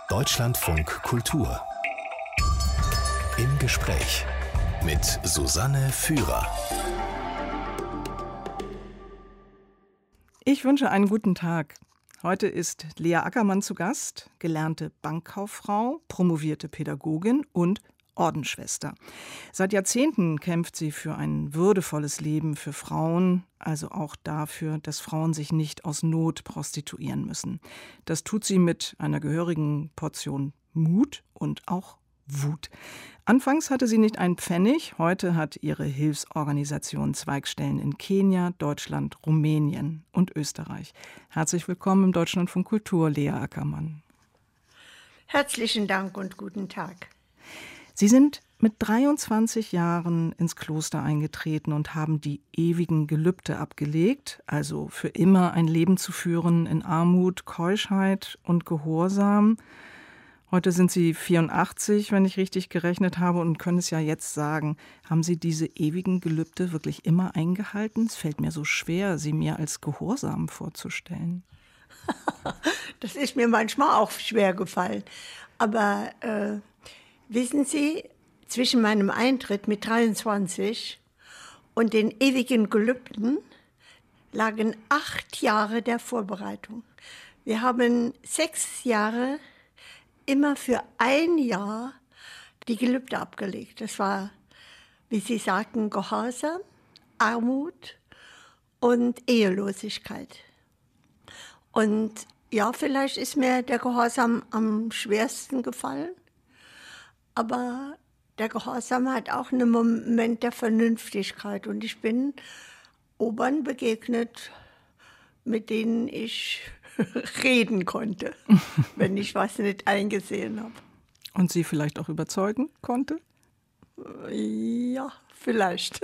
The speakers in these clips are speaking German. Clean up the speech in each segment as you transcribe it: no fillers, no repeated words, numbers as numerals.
Deutschlandfunk Kultur. Im Gespräch mit Susanne Führer. Ich wünsche einen guten Tag. Heute ist Lea Ackermann zu Gast, gelernte Bankkauffrau, promovierte Pädagogin und Ordensschwester. Seit Jahrzehnten kämpft sie für ein würdevolles Leben für Frauen, also auch dafür, dass Frauen sich nicht aus Not prostituieren müssen. Das tut sie mit einer gehörigen Portion Mut und auch Wut. Anfangs hatte sie nicht einen Pfennig, heute hat ihre Hilfsorganisation Zweigstellen in Kenia, Deutschland, Rumänien und Österreich. Herzlich willkommen im Deutschlandfunk Kultur, Lea Ackermann. Herzlichen Dank und guten Tag. Sie sind mit 23 Jahren ins Kloster eingetreten und haben die ewigen Gelübde abgelegt, also für immer ein Leben zu führen in Armut, Keuschheit und Gehorsam. Heute sind Sie 84, wenn ich richtig gerechnet habe, und können es ja jetzt sagen. Haben Sie diese ewigen Gelübde wirklich immer eingehalten? Es fällt mir so schwer, sie mir als gehorsam vorzustellen. Das ist mir manchmal auch schwer gefallen. Aber wissen Sie, zwischen meinem Eintritt mit 23 und den ewigen Gelübden lagen 8 Jahre der Vorbereitung. Wir haben 6 Jahre immer für ein Jahr die Gelübde abgelegt. Das war, wie Sie sagten, Gehorsam, Armut und Ehelosigkeit. Und ja, vielleicht ist mir der Gehorsam am schwersten gefallen, aber der Gehorsam hat auch einen Moment der Vernünftigkeit. Und ich bin Obern begegnet, mit denen ich reden konnte, wenn ich was nicht eingesehen habe. Und Sie vielleicht auch überzeugen konnte? Ja, vielleicht.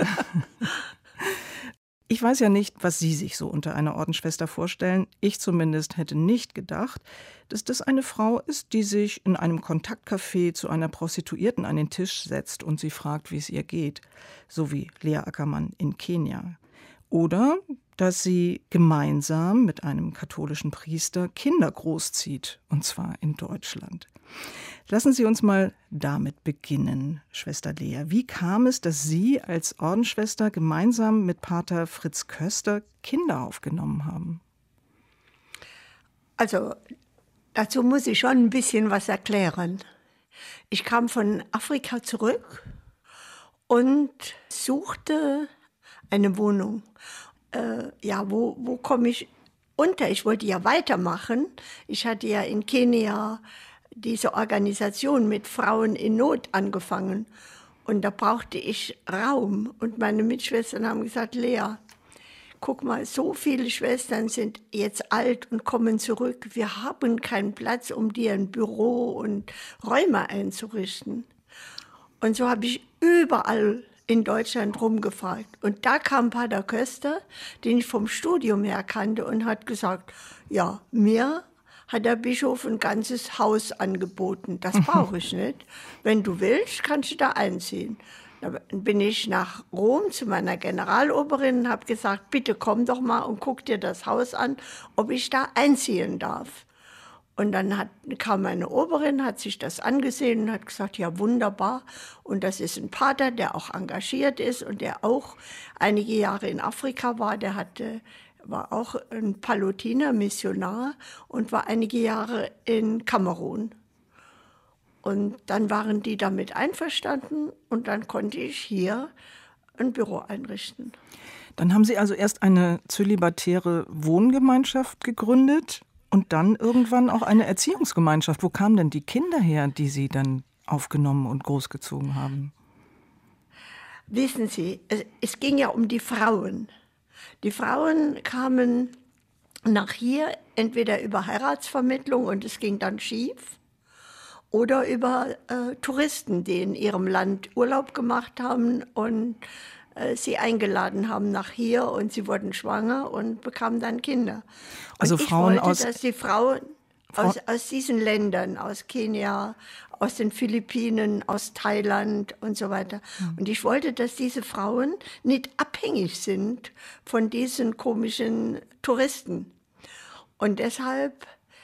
Ich weiß ja nicht, was Sie sich so unter einer Ordensschwester vorstellen. Ich zumindest hätte nicht gedacht, dass das eine Frau ist, die sich in einem Kontaktcafé zu einer Prostituierten an den Tisch setzt und sie fragt, wie es ihr geht. So wie Lea Ackermann in Kenia. Oder dass sie gemeinsam mit einem katholischen Priester Kinder großzieht, und zwar in Deutschland. Lassen Sie uns mal damit beginnen, Schwester Lea. Wie kam es, dass Sie als Ordensschwester gemeinsam mit Pater Fritz Köster Kinder aufgenommen haben? Also, dazu muss ich schon ein bisschen was erklären. Ich kam von Afrika zurück und suchte eine Wohnung. Wo komme ich unter? Ich wollte ja weitermachen. Ich hatte ja in Kenia diese Organisation mit Frauen in Not angefangen. Und da brauchte ich Raum. Und meine Mitschwestern haben gesagt, Lea, guck mal, so viele Schwestern sind jetzt alt und kommen zurück. Wir haben keinen Platz, um dir ein Büro und Räume einzurichten. Und so habe ich überall in Deutschland rumgefragt. Und da kam Pater Köster, den ich vom Studium her kannte, und hat gesagt, ja, mir hat der Bischof ein ganzes Haus angeboten. Das brauche ich nicht. Wenn du willst, kannst du da einziehen. Dann bin ich nach Rom zu meiner Generaloberin und habe gesagt, bitte komm doch mal und guck dir das Haus an, ob ich da einziehen darf. Und dann kam meine Oberin, hat sich das angesehen und hat gesagt, ja wunderbar. Und das ist ein Pater, der auch engagiert ist und der auch einige Jahre in Afrika war. Der war auch ein Palutiner, Missionar und war einige Jahre in Kamerun. Und dann waren die damit einverstanden und dann konnte ich hier ein Büro einrichten. Dann haben Sie also erst eine zölibatäre Wohngemeinschaft gegründet und dann irgendwann auch eine Erziehungsgemeinschaft. Wo kamen denn die Kinder her, die Sie dann aufgenommen und großgezogen haben? Wissen Sie, es ging ja um die Frauen. Die Frauen kamen nach hier entweder über Heiratsvermittlung und es ging dann schief oder über Touristen, die in ihrem Land Urlaub gemacht haben und sie eingeladen haben nach hier und sie wurden schwanger und bekamen dann Kinder. Also und ich Frauen wollte, dass die Frauen aus diesen Ländern, aus Kenia, aus den Philippinen, aus Thailand und so weiter. Und ich wollte, dass diese Frauen nicht abhängig sind von diesen komischen Touristen. Und deshalb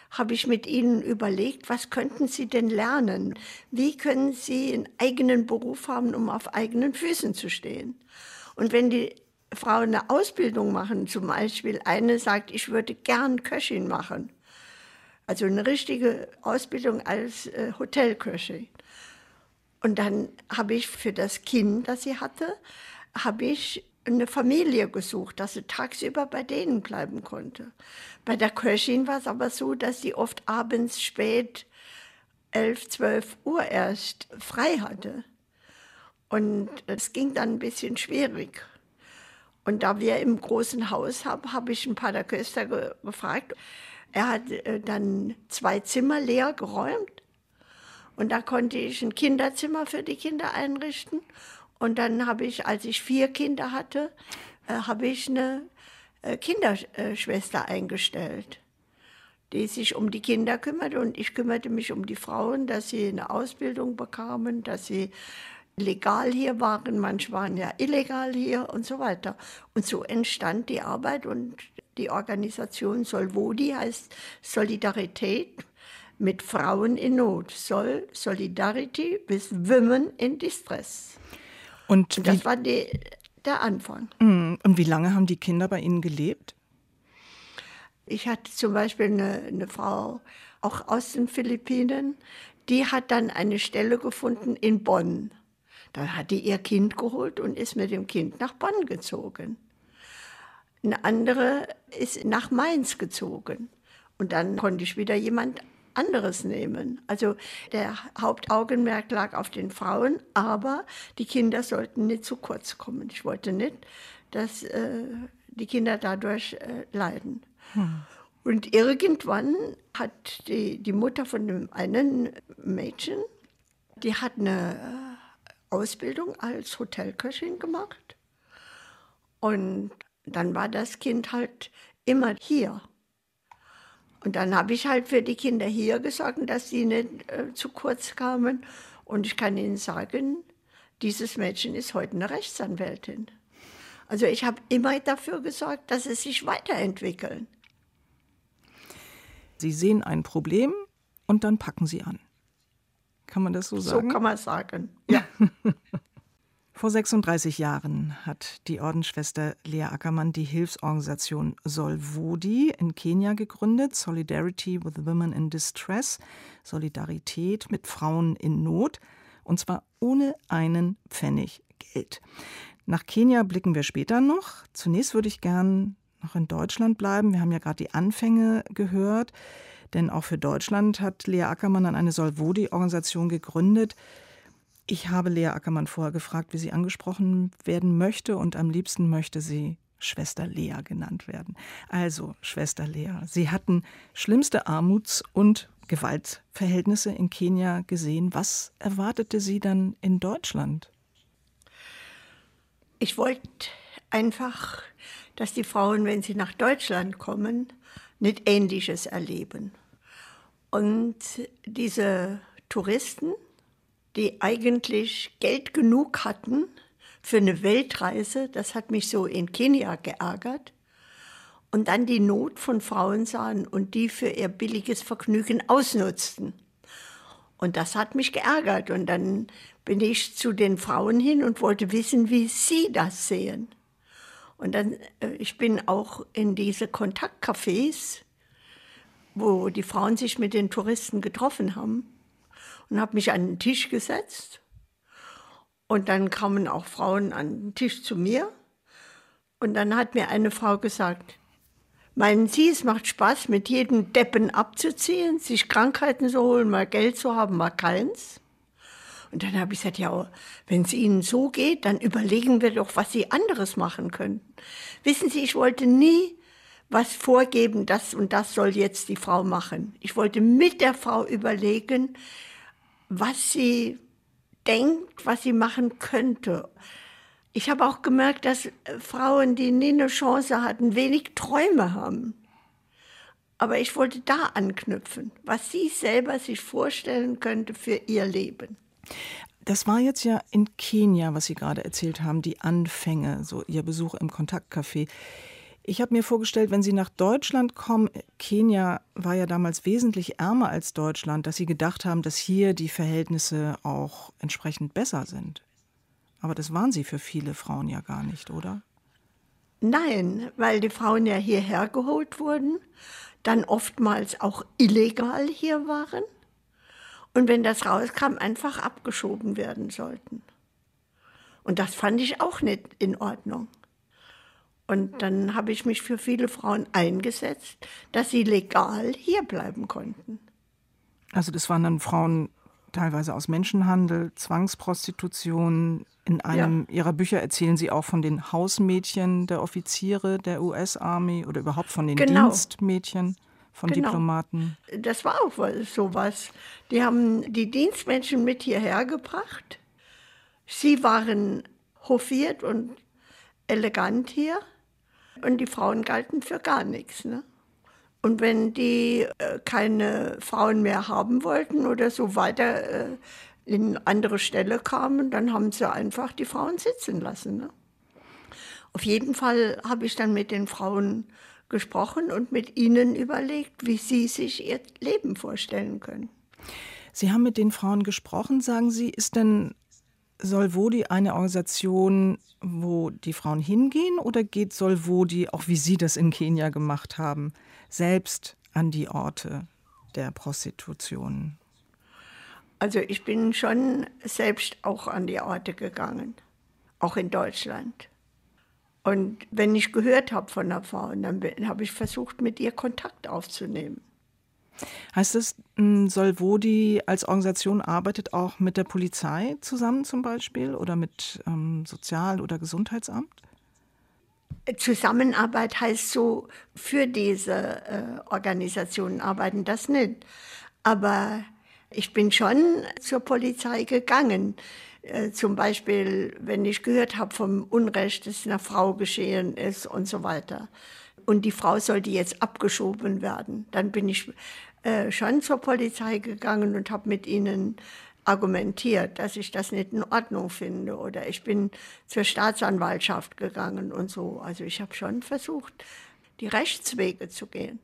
habe ich mit ihnen überlegt, was könnten sie denn lernen? Wie können sie einen eigenen Beruf haben, um auf eigenen Füßen zu stehen? Und wenn die Frauen eine Ausbildung machen, zum Beispiel eine sagt, ich würde gern Köchin machen, also eine richtige Ausbildung als Hotelköchin. Und dann habe ich für das Kind, das sie hatte, habe ich eine Familie gesucht, dass sie tagsüber bei denen bleiben konnte. Bei der Köchin war es aber so, dass sie oft abends spät 11, 12 Uhr erst frei hatte. Und es ging dann ein bisschen schwierig. Und da wir im großen Haus haben, habe ich einen Pater Köster gefragt. Er hat dann 2 Zimmer leer geräumt. Und da konnte ich ein Kinderzimmer für die Kinder einrichten. Und dann habe ich, als ich 4 Kinder hatte, habe ich eine Kinderschwester eingestellt, die sich um die Kinder kümmerte. Und ich kümmerte mich um die Frauen, dass sie eine Ausbildung bekamen, dass sie legal hier waren, manche waren ja illegal hier und so weiter. Und so entstand die Arbeit und die Organisation Solvodi heißt Solidarität mit Frauen in Not. Solidarity with Women in Distress. Und das war der Anfang. Und wie lange haben die Kinder bei Ihnen gelebt? Ich hatte zum Beispiel eine Frau, auch aus den Philippinen, die hat dann eine Stelle gefunden in Bonn. Dann hat die ihr Kind geholt und ist mit dem Kind nach Bonn gezogen. Eine andere ist nach Mainz gezogen. Und dann konnte ich wieder jemand anderes nehmen. Also der Hauptaugenmerk lag auf den Frauen, aber die Kinder sollten nicht zu kurz kommen. Ich wollte nicht, dass die Kinder dadurch leiden. Und irgendwann hat die Mutter von dem einen Mädchen, die hat eine Ausbildung als Hotelköchin gemacht. Und dann war das Kind halt immer hier. Und dann habe ich halt für die Kinder hier gesorgt, dass sie nicht zu kurz kamen. Und ich kann Ihnen sagen, dieses Mädchen ist heute eine Rechtsanwältin. Also ich habe immer dafür gesorgt, dass sie sich weiterentwickeln. Sie sehen ein Problem und dann packen Sie an. Kann man das so sagen? So kann man sagen, ja. Vor 36 Jahren hat die Ordensschwester Lea Ackermann die Hilfsorganisation Solvodi in Kenia gegründet, Solidarity with Women in Distress, Solidarität mit Frauen in Not, und zwar ohne einen Pfennig Geld. Nach Kenia blicken wir später noch. Zunächst würde ich gern noch in Deutschland bleiben. Wir haben ja gerade die Anfänge gehört, denn auch für Deutschland hat Lea Ackermann dann eine Solvodi-Organisation gegründet. Ich habe Lea Ackermann vorher gefragt, wie sie angesprochen werden möchte, und am liebsten möchte sie Schwester Lea genannt werden. Also, Schwester Lea, Sie hatten schlimmste Armuts- und Gewaltverhältnisse in Kenia gesehen. Was erwartete Sie dann in Deutschland? Ich wollte einfach, dass die Frauen, wenn sie nach Deutschland kommen, nicht Ähnliches erleben. Und diese Touristen, die eigentlich Geld genug hatten für eine Weltreise, das hat mich so in Kenia geärgert, und dann die Not von Frauen sahen und die für ihr billiges Vergnügen ausnutzten. Und das hat mich geärgert. Und dann bin ich zu den Frauen hin und wollte wissen, wie sie das sehen. Und dann, ich bin auch in diese Kontaktcafés, wo die Frauen sich mit den Touristen getroffen haben, und habe mich an den Tisch gesetzt. Und dann kamen auch Frauen an den Tisch zu mir. Und dann hat mir eine Frau gesagt, meinen Sie, es macht Spaß, mit jedem Deppen abzuziehen, sich Krankheiten zu holen, mal Geld zu haben, mal keins? Und dann habe ich gesagt, ja, wenn es Ihnen so geht, dann überlegen wir doch, was Sie anderes machen können. Wissen Sie, ich wollte nie was vorgeben, das und das soll jetzt die Frau machen. Ich wollte mit der Frau überlegen, was sie denkt, was sie machen könnte. Ich habe auch gemerkt, dass Frauen, die nie eine Chance hatten, wenig Träume haben. Aber ich wollte da anknüpfen, was sie selber sich vorstellen könnte für ihr Leben. Das war jetzt ja in Kenia, was Sie gerade erzählt haben, die Anfänge, so Ihr Besuch im Kontaktcafé. Ich habe mir vorgestellt, wenn Sie nach Deutschland kommen, Kenia war ja damals wesentlich ärmer als Deutschland, dass Sie gedacht haben, dass hier die Verhältnisse auch entsprechend besser sind. Aber das waren sie für viele Frauen ja gar nicht, oder? Nein, weil die Frauen ja hierher geholt wurden, dann oftmals auch illegal hier waren und wenn das rauskam, einfach abgeschoben werden sollten. Und das fand ich auch nicht in Ordnung. Und dann habe ich mich für viele Frauen eingesetzt, dass sie legal hier bleiben konnten. Also das waren dann Frauen teilweise aus Menschenhandel, Zwangsprostitution. In einem Ihrer Bücher erzählen Sie auch von den Hausmädchen der Offiziere der US-Army oder überhaupt von den Dienstmädchen von Diplomaten. Das war auch sowas. Die haben die Dienstmädchen mit hierher gebracht. Sie waren hofiert und elegant hier und die Frauen galten für gar nichts, ne? Und wenn die keine Frauen mehr haben wollten oder so weiter in andere Ställe kamen, dann haben sie einfach die Frauen sitzen lassen. Ne? Auf jeden Fall habe ich dann mit den Frauen gesprochen und mit ihnen überlegt, wie sie sich ihr Leben vorstellen können. Sie haben mit den Frauen gesprochen, sagen Sie. Ist denn Solvodi eine Organisation, wo die Frauen hingehen, oder geht Solvodi, auch wie Sie das in Kenia gemacht haben, selbst an die Orte der Prostitution? Also ich bin schon selbst auch an die Orte gegangen, auch in Deutschland. Und wenn ich gehört habe von einer Frau, dann habe ich versucht, mit ihr Kontakt aufzunehmen. Heißt das, Solvodi als Organisation arbeitet auch mit der Polizei zusammen zum Beispiel oder mit Sozial- oder Gesundheitsamt? Zusammenarbeit heißt so, für diese Organisationen arbeiten das nicht. Aber ich bin schon zur Polizei gegangen. Zum Beispiel, wenn ich gehört habe vom Unrecht, das einer Frau geschehen ist und so weiter. Und die Frau sollte jetzt abgeschoben werden. Dann bin ich schon zur Polizei gegangen und habe mit ihnen argumentiert, dass ich das nicht in Ordnung finde. Oder ich bin zur Staatsanwaltschaft gegangen und so. Also ich habe schon versucht, die Rechtswege zu gehen.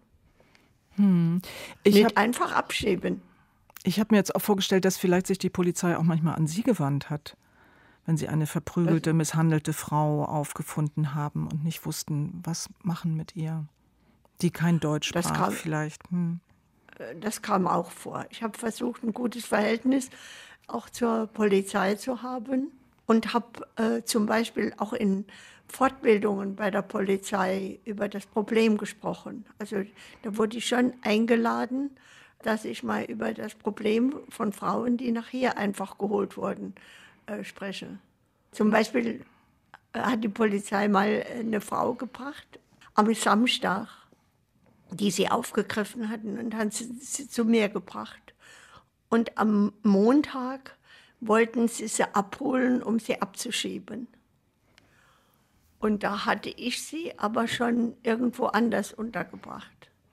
Nicht einfach abschieben. Ich habe mir jetzt auch vorgestellt, dass vielleicht sich die Polizei auch manchmal an Sie gewandt hat, wenn Sie eine verprügelte, misshandelte Frau aufgefunden haben und nicht wussten, was machen mit ihr, die kein Deutsch sprach vielleicht. Das kam auch vor. Ich habe versucht, ein gutes Verhältnis auch zur Polizei zu haben und habe zum Beispiel auch in Fortbildungen bei der Polizei über das Problem gesprochen. Also da wurde ich schon eingeladen, dass ich mal über das Problem von Frauen, die nach hier einfach geholt wurden, spreche. Zum Beispiel hat die Polizei mal eine Frau gebracht am Samstag, die sie aufgegriffen hatten und haben sie zu mir gebracht. Und am Montag wollten sie abholen, um sie abzuschieben. Und da hatte ich sie aber schon irgendwo anders untergebracht.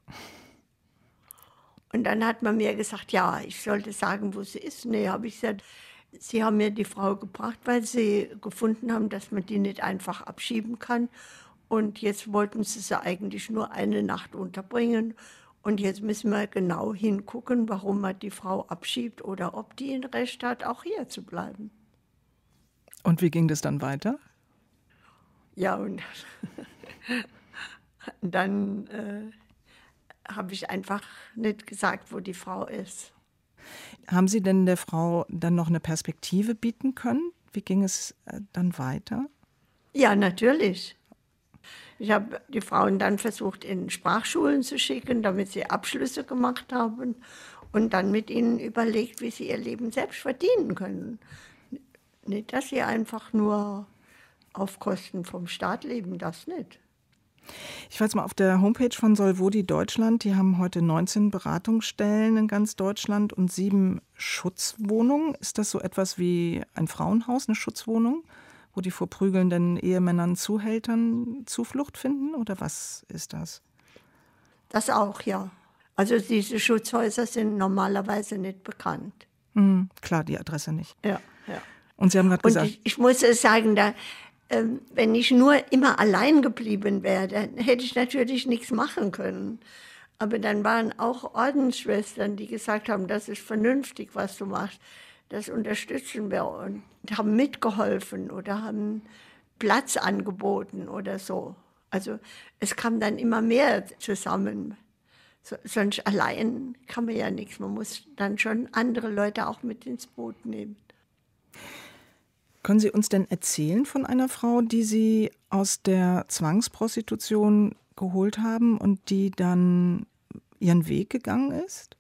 Und dann hat man mir gesagt, ja, ich sollte sagen, wo sie ist. Nee, habe ich gesagt, sie haben mir die Frau gebracht, weil sie gefunden haben, dass man die nicht einfach abschieben kann. Und jetzt wollten sie eigentlich nur eine Nacht unterbringen. Und jetzt müssen wir genau hingucken, warum man die Frau abschiebt oder ob die ein Recht hat, auch hier zu bleiben. Und wie ging das dann weiter? Ja, und dann habe ich einfach nicht gesagt, wo die Frau ist. Haben Sie denn der Frau dann noch eine Perspektive bieten können? Wie ging es dann weiter? Ja, natürlich. Ich habe die Frauen dann versucht, in Sprachschulen zu schicken, damit sie Abschlüsse gemacht haben und dann mit ihnen überlegt, wie sie ihr Leben selbst verdienen können. Nicht, dass sie einfach nur auf Kosten vom Staat leben, das nicht. Ich war jetzt mal auf der Homepage von Solvodi Deutschland. Die haben heute 19 Beratungsstellen in ganz Deutschland und 7 Schutzwohnungen. Ist das so etwas wie ein Frauenhaus, eine Schutzwohnung, wo die vor prügelnden Ehemännern, Zuhältern Zuflucht finden? Oder was ist das? Das auch, ja. Also diese Schutzhäuser sind normalerweise nicht bekannt. Klar, die Adresse nicht. Ja, ja. Und Sie haben gerade gesagt... Ich muss sagen, wenn ich nur immer allein geblieben wäre, dann hätte ich natürlich nichts machen können. Aber dann waren auch Ordensschwestern, die gesagt haben, das ist vernünftig, was du machst. Das unterstützen wir und haben mitgeholfen oder haben Platz angeboten oder so. Also es kam dann immer mehr zusammen. Sonst allein kann man ja nichts. Man muss dann schon andere Leute auch mit ins Boot nehmen. Können Sie uns denn erzählen von einer Frau, die Sie aus der Zwangsprostitution geholt haben und die dann ihren Weg gegangen ist?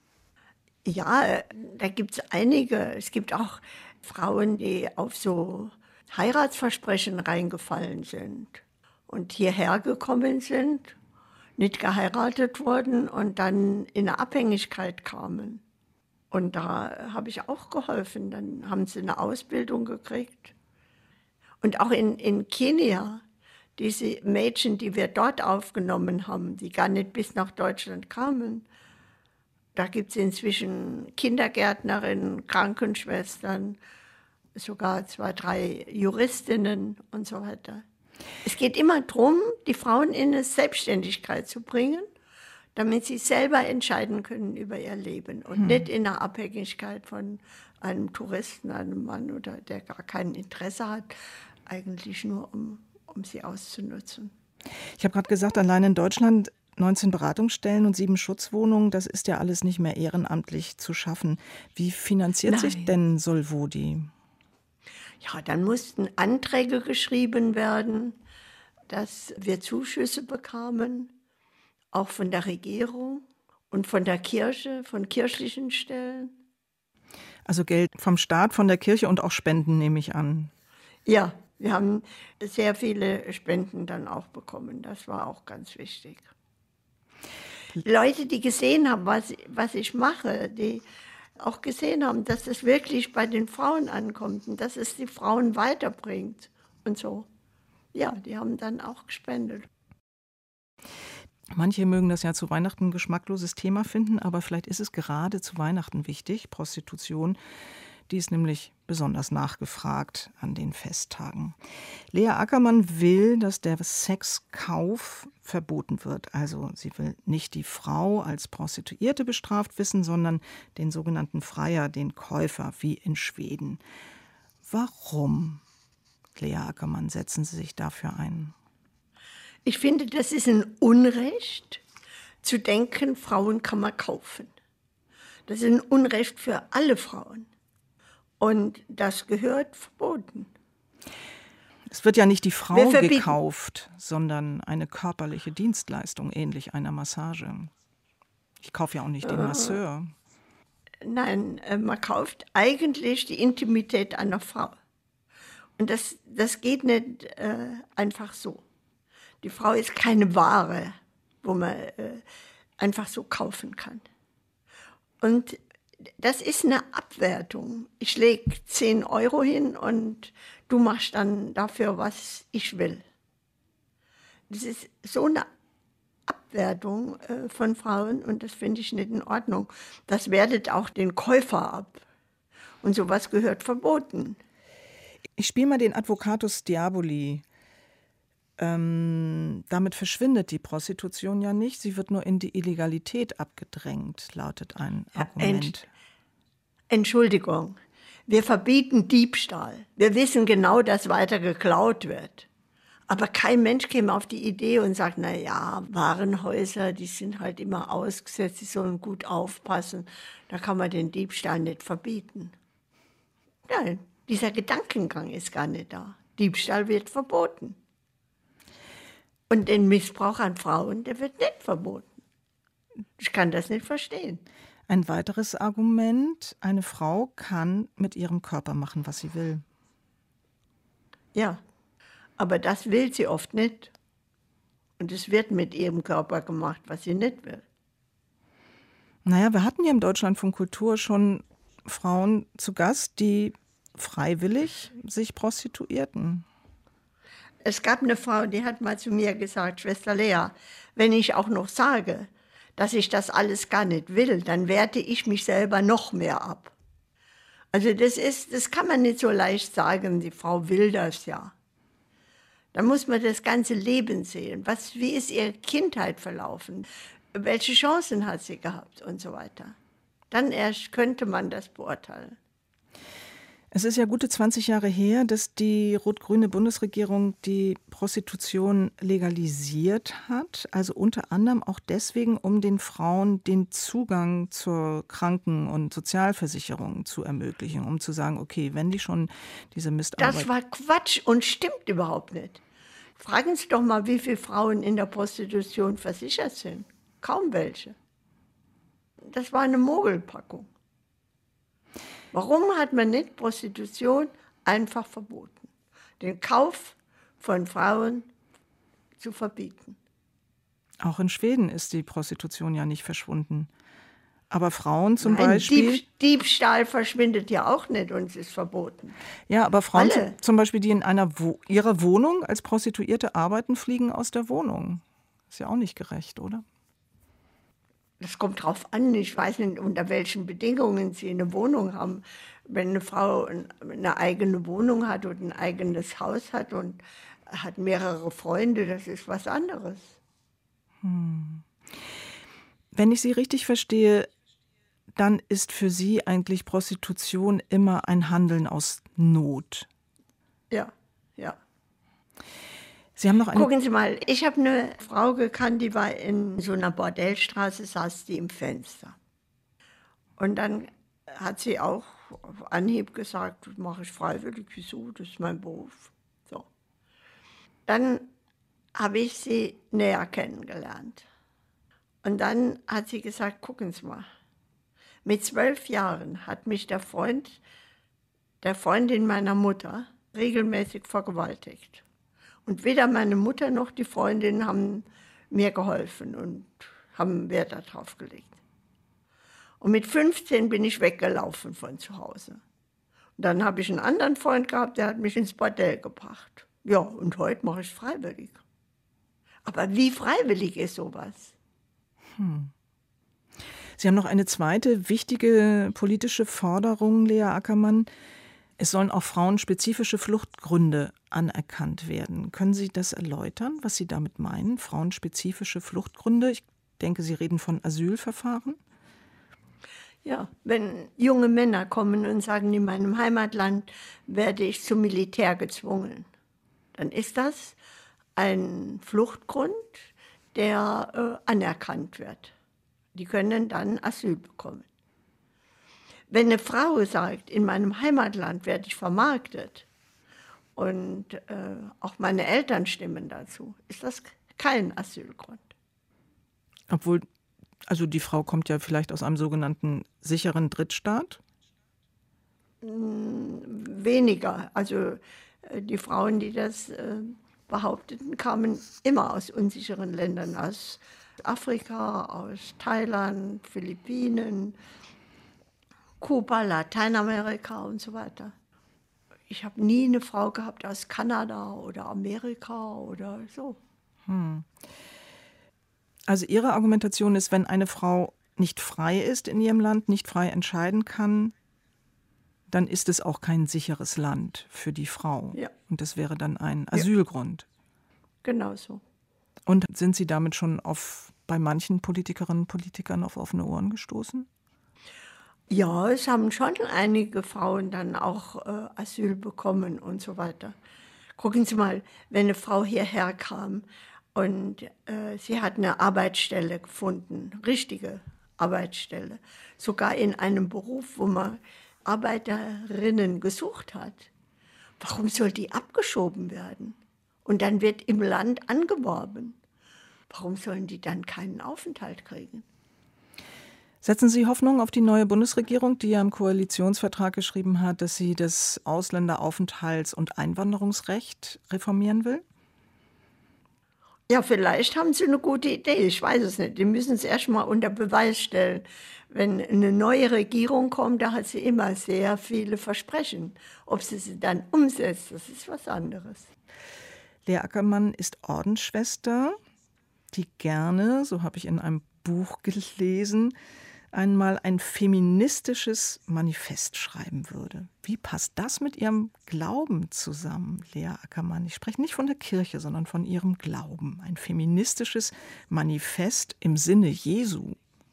Ja, da gibt es einige. Es gibt auch Frauen, die auf so Heiratsversprechen reingefallen sind und hierher gekommen sind, nicht geheiratet wurden und dann in eine Abhängigkeit kamen. Und da habe ich auch geholfen. Dann haben sie eine Ausbildung gekriegt. Und auch in Kenia, diese Mädchen, die wir dort aufgenommen haben, die gar nicht bis nach Deutschland kamen, da gibt es inzwischen Kindergärtnerinnen, Krankenschwestern, sogar 2, 3 Juristinnen und so weiter. Es geht immer darum, die Frauen in eine Selbstständigkeit zu bringen, damit sie selber entscheiden können über ihr Leben und nicht in der Abhängigkeit von einem Touristen, einem Mann, oder der gar kein Interesse hat, eigentlich nur um sie auszunutzen. Ich habe gerade gesagt, allein in Deutschland 19 Beratungsstellen und 7 Schutzwohnungen, das ist ja alles nicht mehr ehrenamtlich zu schaffen. Wie finanziert sich denn Solvodi? Ja, dann mussten Anträge geschrieben werden, dass wir Zuschüsse bekamen, auch von der Regierung und von der Kirche, von kirchlichen Stellen. Also Geld vom Staat, von der Kirche und auch Spenden, nehme ich an. Ja, wir haben sehr viele Spenden dann auch bekommen. Das war auch ganz wichtig. Leute, die gesehen haben, was ich mache, die auch gesehen haben, dass es wirklich bei den Frauen ankommt und dass es die Frauen weiterbringt und so. Ja, die haben dann auch gespendet. Manche mögen das ja zu Weihnachten ein geschmackloses Thema finden, aber vielleicht ist es gerade zu Weihnachten wichtig, Prostitution. Die ist nämlich besonders nachgefragt an den Festtagen. Lea Ackermann will, dass der Sexkauf verboten wird. Also sie will nicht die Frau als Prostituierte bestraft wissen, sondern den sogenannten Freier, den Käufer, wie in Schweden. Warum, Lea Ackermann, setzen Sie sich dafür ein? Ich finde, das ist ein Unrecht, zu denken, Frauen kann man kaufen. Das ist ein Unrecht für alle Frauen. Und das gehört verboten. Es wird ja nicht die Frau gekauft, sondern eine körperliche Dienstleistung, ähnlich einer Massage. Ich kaufe ja auch nicht den Masseur. Nein, man kauft eigentlich die Intimität einer Frau. Und das geht nicht einfach so. Die Frau ist keine Ware, wo man einfach so kaufen kann. Und das ist eine Abwertung. Ich lege 10 € hin und du machst dann dafür, was ich will. Das ist so eine Abwertung von Frauen und das finde ich nicht in Ordnung. Das wertet auch den Käufer ab. Und sowas gehört verboten. Ich spiele mal den Advocatus Diaboli. Damit verschwindet die Prostitution ja nicht, sie wird nur in die Illegalität abgedrängt, lautet ein Argument. Entschuldigung, wir verbieten Diebstahl. Wir wissen genau, dass weiter geklaut wird. Aber kein Mensch käme auf die Idee und sagt, na ja, Warenhäuser, die sind halt immer ausgesetzt, die sollen gut aufpassen. Da kann man den Diebstahl nicht verbieten. Nein, dieser Gedankengang ist gar nicht da. Diebstahl wird verboten. Und den Missbrauch an Frauen, der wird nicht verboten. Ich kann das nicht verstehen. Ein weiteres Argument, eine Frau kann mit ihrem Körper machen, was sie will. Ja, aber das will sie oft nicht. Und es wird mit ihrem Körper gemacht, was sie nicht will. Naja, wir hatten ja im Deutschlandfunk Kultur schon Frauen zu Gast, die freiwillig sich prostituierten. Es gab eine Frau, die hat mal zu mir gesagt, Schwester Lea, wenn ich auch noch sage, dass ich das alles gar nicht will, dann werte ich mich selber noch mehr ab. Also das kann man nicht so leicht sagen, die Frau will das ja. Dann muss man das ganze Leben sehen. Wie ist ihre Kindheit verlaufen? Welche Chancen hat sie gehabt und so weiter. Dann erst könnte man das beurteilen. Es ist ja gute 20 Jahre her, dass die rot-grüne Bundesregierung die Prostitution legalisiert hat. Also unter anderem auch deswegen, um den Frauen den Zugang zur Kranken- und Sozialversicherung zu ermöglichen. Um zu sagen, okay, wenn die schon diese Mistarbeit... Das war Quatsch und stimmt überhaupt nicht. Fragen Sie doch mal, wie viele Frauen in der Prostitution versichert sind. Kaum welche. Das war eine Mogelpackung. Warum hat man nicht Prostitution einfach verboten? Den Kauf von Frauen zu verbieten. Auch in Schweden ist die Prostitution ja nicht verschwunden. Aber Frauen zum Nein, Beispiel... Diebstahl verschwindet ja auch nicht und es ist verboten. Ja, aber Frauen Alle. zum Beispiel, die in ihrer Wohnung als Prostituierte arbeiten, fliegen aus der Wohnung. Ist ja auch nicht gerecht, oder? Das kommt drauf an. Ich weiß nicht, unter welchen Bedingungen sie eine Wohnung haben. Wenn eine Frau eine eigene Wohnung hat und ein eigenes Haus hat und hat mehrere Freunde, das ist was anderes. Wenn ich Sie richtig verstehe, dann ist für Sie eigentlich Prostitution immer ein Handeln aus Not. Ja, ja. Sie haben noch eine... Gucken Sie mal, ich habe eine Frau gekannt, die war in so einer Bordellstraße, saß die im Fenster. Und dann hat sie auch auf Anhieb gesagt, das mache ich freiwillig, wieso, das ist mein Beruf. So. Dann habe ich sie näher kennengelernt. Und dann hat sie gesagt, gucken Sie mal, mit 12 Jahren hat mich der Freundin meiner Mutter regelmäßig vergewaltigt. Und weder meine Mutter noch die Freundin haben mir geholfen und haben Wert darauf gelegt. Und mit 15 bin ich weggelaufen von zu Hause. Und dann habe ich einen anderen Freund gehabt, der hat mich ins Bordell gebracht. Ja, und heute mache ich es freiwillig. Aber wie freiwillig ist sowas? Sie haben noch eine zweite wichtige politische Forderung, Lea Ackermann. Es sollen auch frauenspezifische Fluchtgründe anerkannt werden. Können Sie das erläutern, was Sie damit meinen? Frauenspezifische Fluchtgründe? Ich denke, Sie reden von Asylverfahren. Ja, wenn junge Männer kommen und sagen, in meinem Heimatland werde ich zum Militär gezwungen, dann ist das ein Fluchtgrund, der anerkannt wird. Die können dann Asyl bekommen. Wenn eine Frau sagt, in meinem Heimatland werde ich vermarktet und auch meine Eltern stimmen dazu, ist das kein Asylgrund. Obwohl, also die Frau kommt ja vielleicht aus einem sogenannten sicheren Drittstaat? Weniger. Also die Frauen, die das behaupteten, kamen immer aus unsicheren Ländern, aus Afrika, aus Thailand, Philippinen, Kuba, Lateinamerika und so weiter. Ich habe nie eine Frau gehabt aus Kanada oder Amerika oder so. Also Ihre Argumentation ist, wenn eine Frau nicht frei ist in ihrem Land, nicht frei entscheiden kann, dann ist es auch kein sicheres Land für die Frau. Ja. Und das wäre dann ein Asylgrund. Genau so. Und sind Sie damit schon bei manchen Politikerinnen und Politikern auf offene Ohren gestoßen? Ja, es haben schon einige Frauen dann auch Asyl bekommen und so weiter. Gucken Sie mal, wenn eine Frau hierher kam und sie hat eine Arbeitsstelle gefunden, richtige Arbeitsstelle, sogar in einem Beruf, wo man Arbeiterinnen gesucht hat. Warum soll die abgeschoben werden? Und dann wird im Land angeworben. Warum sollen die dann keinen Aufenthalt kriegen? Setzen Sie Hoffnung auf die neue Bundesregierung, die ja im Koalitionsvertrag geschrieben hat, dass sie das Ausländeraufenthalts- und Einwanderungsrecht reformieren will? Ja, vielleicht haben Sie eine gute Idee, ich weiß es nicht. Die müssen es erst mal unter Beweis stellen. Wenn eine neue Regierung kommt, da hat sie immer sehr viele Versprechen. Ob sie dann umsetzt, das ist was anderes. Lea Ackermann ist Ordensschwester, die gerne, so habe ich in einem Buch gelesen, einmal ein feministisches Manifest schreiben würde. Wie passt das mit Ihrem Glauben zusammen, Lea Ackermann? Ich spreche nicht von der Kirche, sondern von Ihrem Glauben. Ein feministisches Manifest im Sinne Jesu.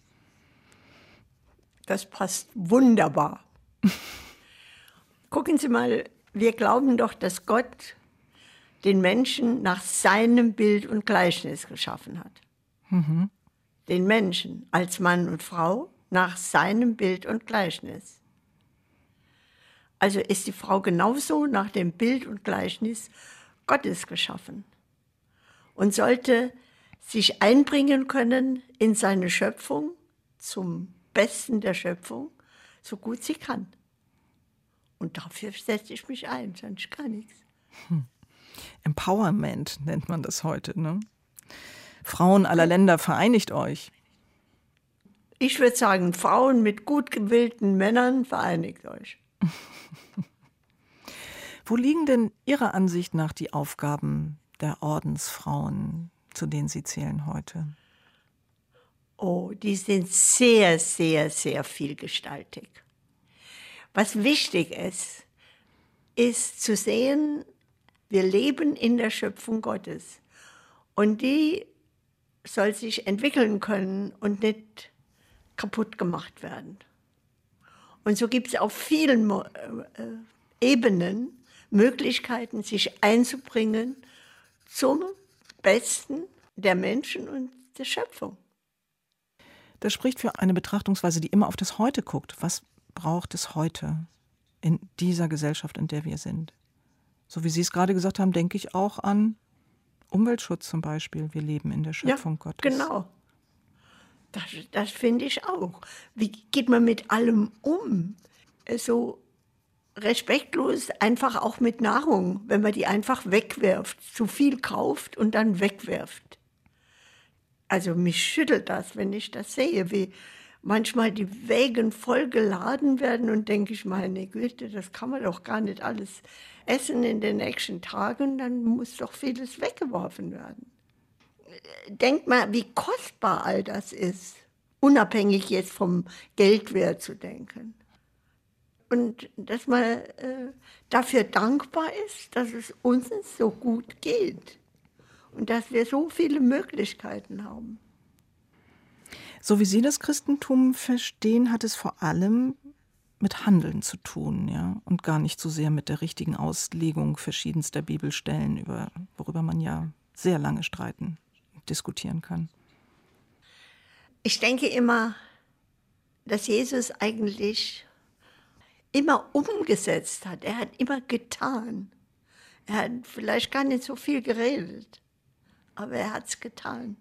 Das passt wunderbar. Gucken Sie mal, wir glauben doch, dass Gott den Menschen nach seinem Bild und Gleichnis geschaffen hat. Mhm. Den Menschen als Mann und Frau nach seinem Bild und Gleichnis. Also ist die Frau genauso nach dem Bild und Gleichnis Gottes geschaffen und sollte sich einbringen können in seine Schöpfung zum Besten der Schöpfung, so gut sie kann. Und dafür setze ich mich ein, sonst gar nichts. Empowerment nennt man das heute, ne? Frauen aller Länder, vereinigt euch. Ich würde sagen, Frauen mit gut gebildeten Männern, vereinigt euch. Wo liegen denn Ihrer Ansicht nach die Aufgaben der Ordensfrauen, zu denen Sie zählen heute? Oh, die sind sehr, sehr, sehr vielgestaltig. Was wichtig ist, ist zu sehen, wir leben in der Schöpfung Gottes. Und die soll sich entwickeln können und nicht kaputt gemacht werden. Und so gibt es auf vielen Ebenen Möglichkeiten, sich einzubringen zum Besten der Menschen und der Schöpfung. Das spricht für eine Betrachtungsweise, die immer auf das Heute guckt. Was braucht es heute in dieser Gesellschaft, in der wir sind? So wie Sie es gerade gesagt haben, denke ich auch an Umweltschutz zum Beispiel. Wir leben in der Schöpfung Gottes. Genau. Das finde ich auch. Wie geht man mit allem um? So respektlos einfach auch mit Nahrung, wenn man die einfach wegwirft, zu viel kauft und dann wegwirft. Also mich schüttelt das, wenn ich das sehe, wie manchmal die Wägen voll geladen werden und denke ich, meine Güte, das kann man doch gar nicht alles essen in den nächsten Tagen, dann muss doch vieles weggeworfen werden. Denkt mal, wie kostbar all das ist, unabhängig jetzt vom Geldwert zu denken. Und dass man dafür dankbar ist, dass es uns so gut geht und dass wir so viele Möglichkeiten haben. So wie Sie das Christentum verstehen, hat es vor allem mit Handeln zu tun, ja, und gar nicht so sehr mit der richtigen Auslegung verschiedenster Bibelstellen, worüber man ja sehr lange streiten und diskutieren kann. Ich denke immer, dass Jesus eigentlich immer umgesetzt hat. Er hat immer getan. Er hat vielleicht gar nicht so viel geredet, aber er hat es getan.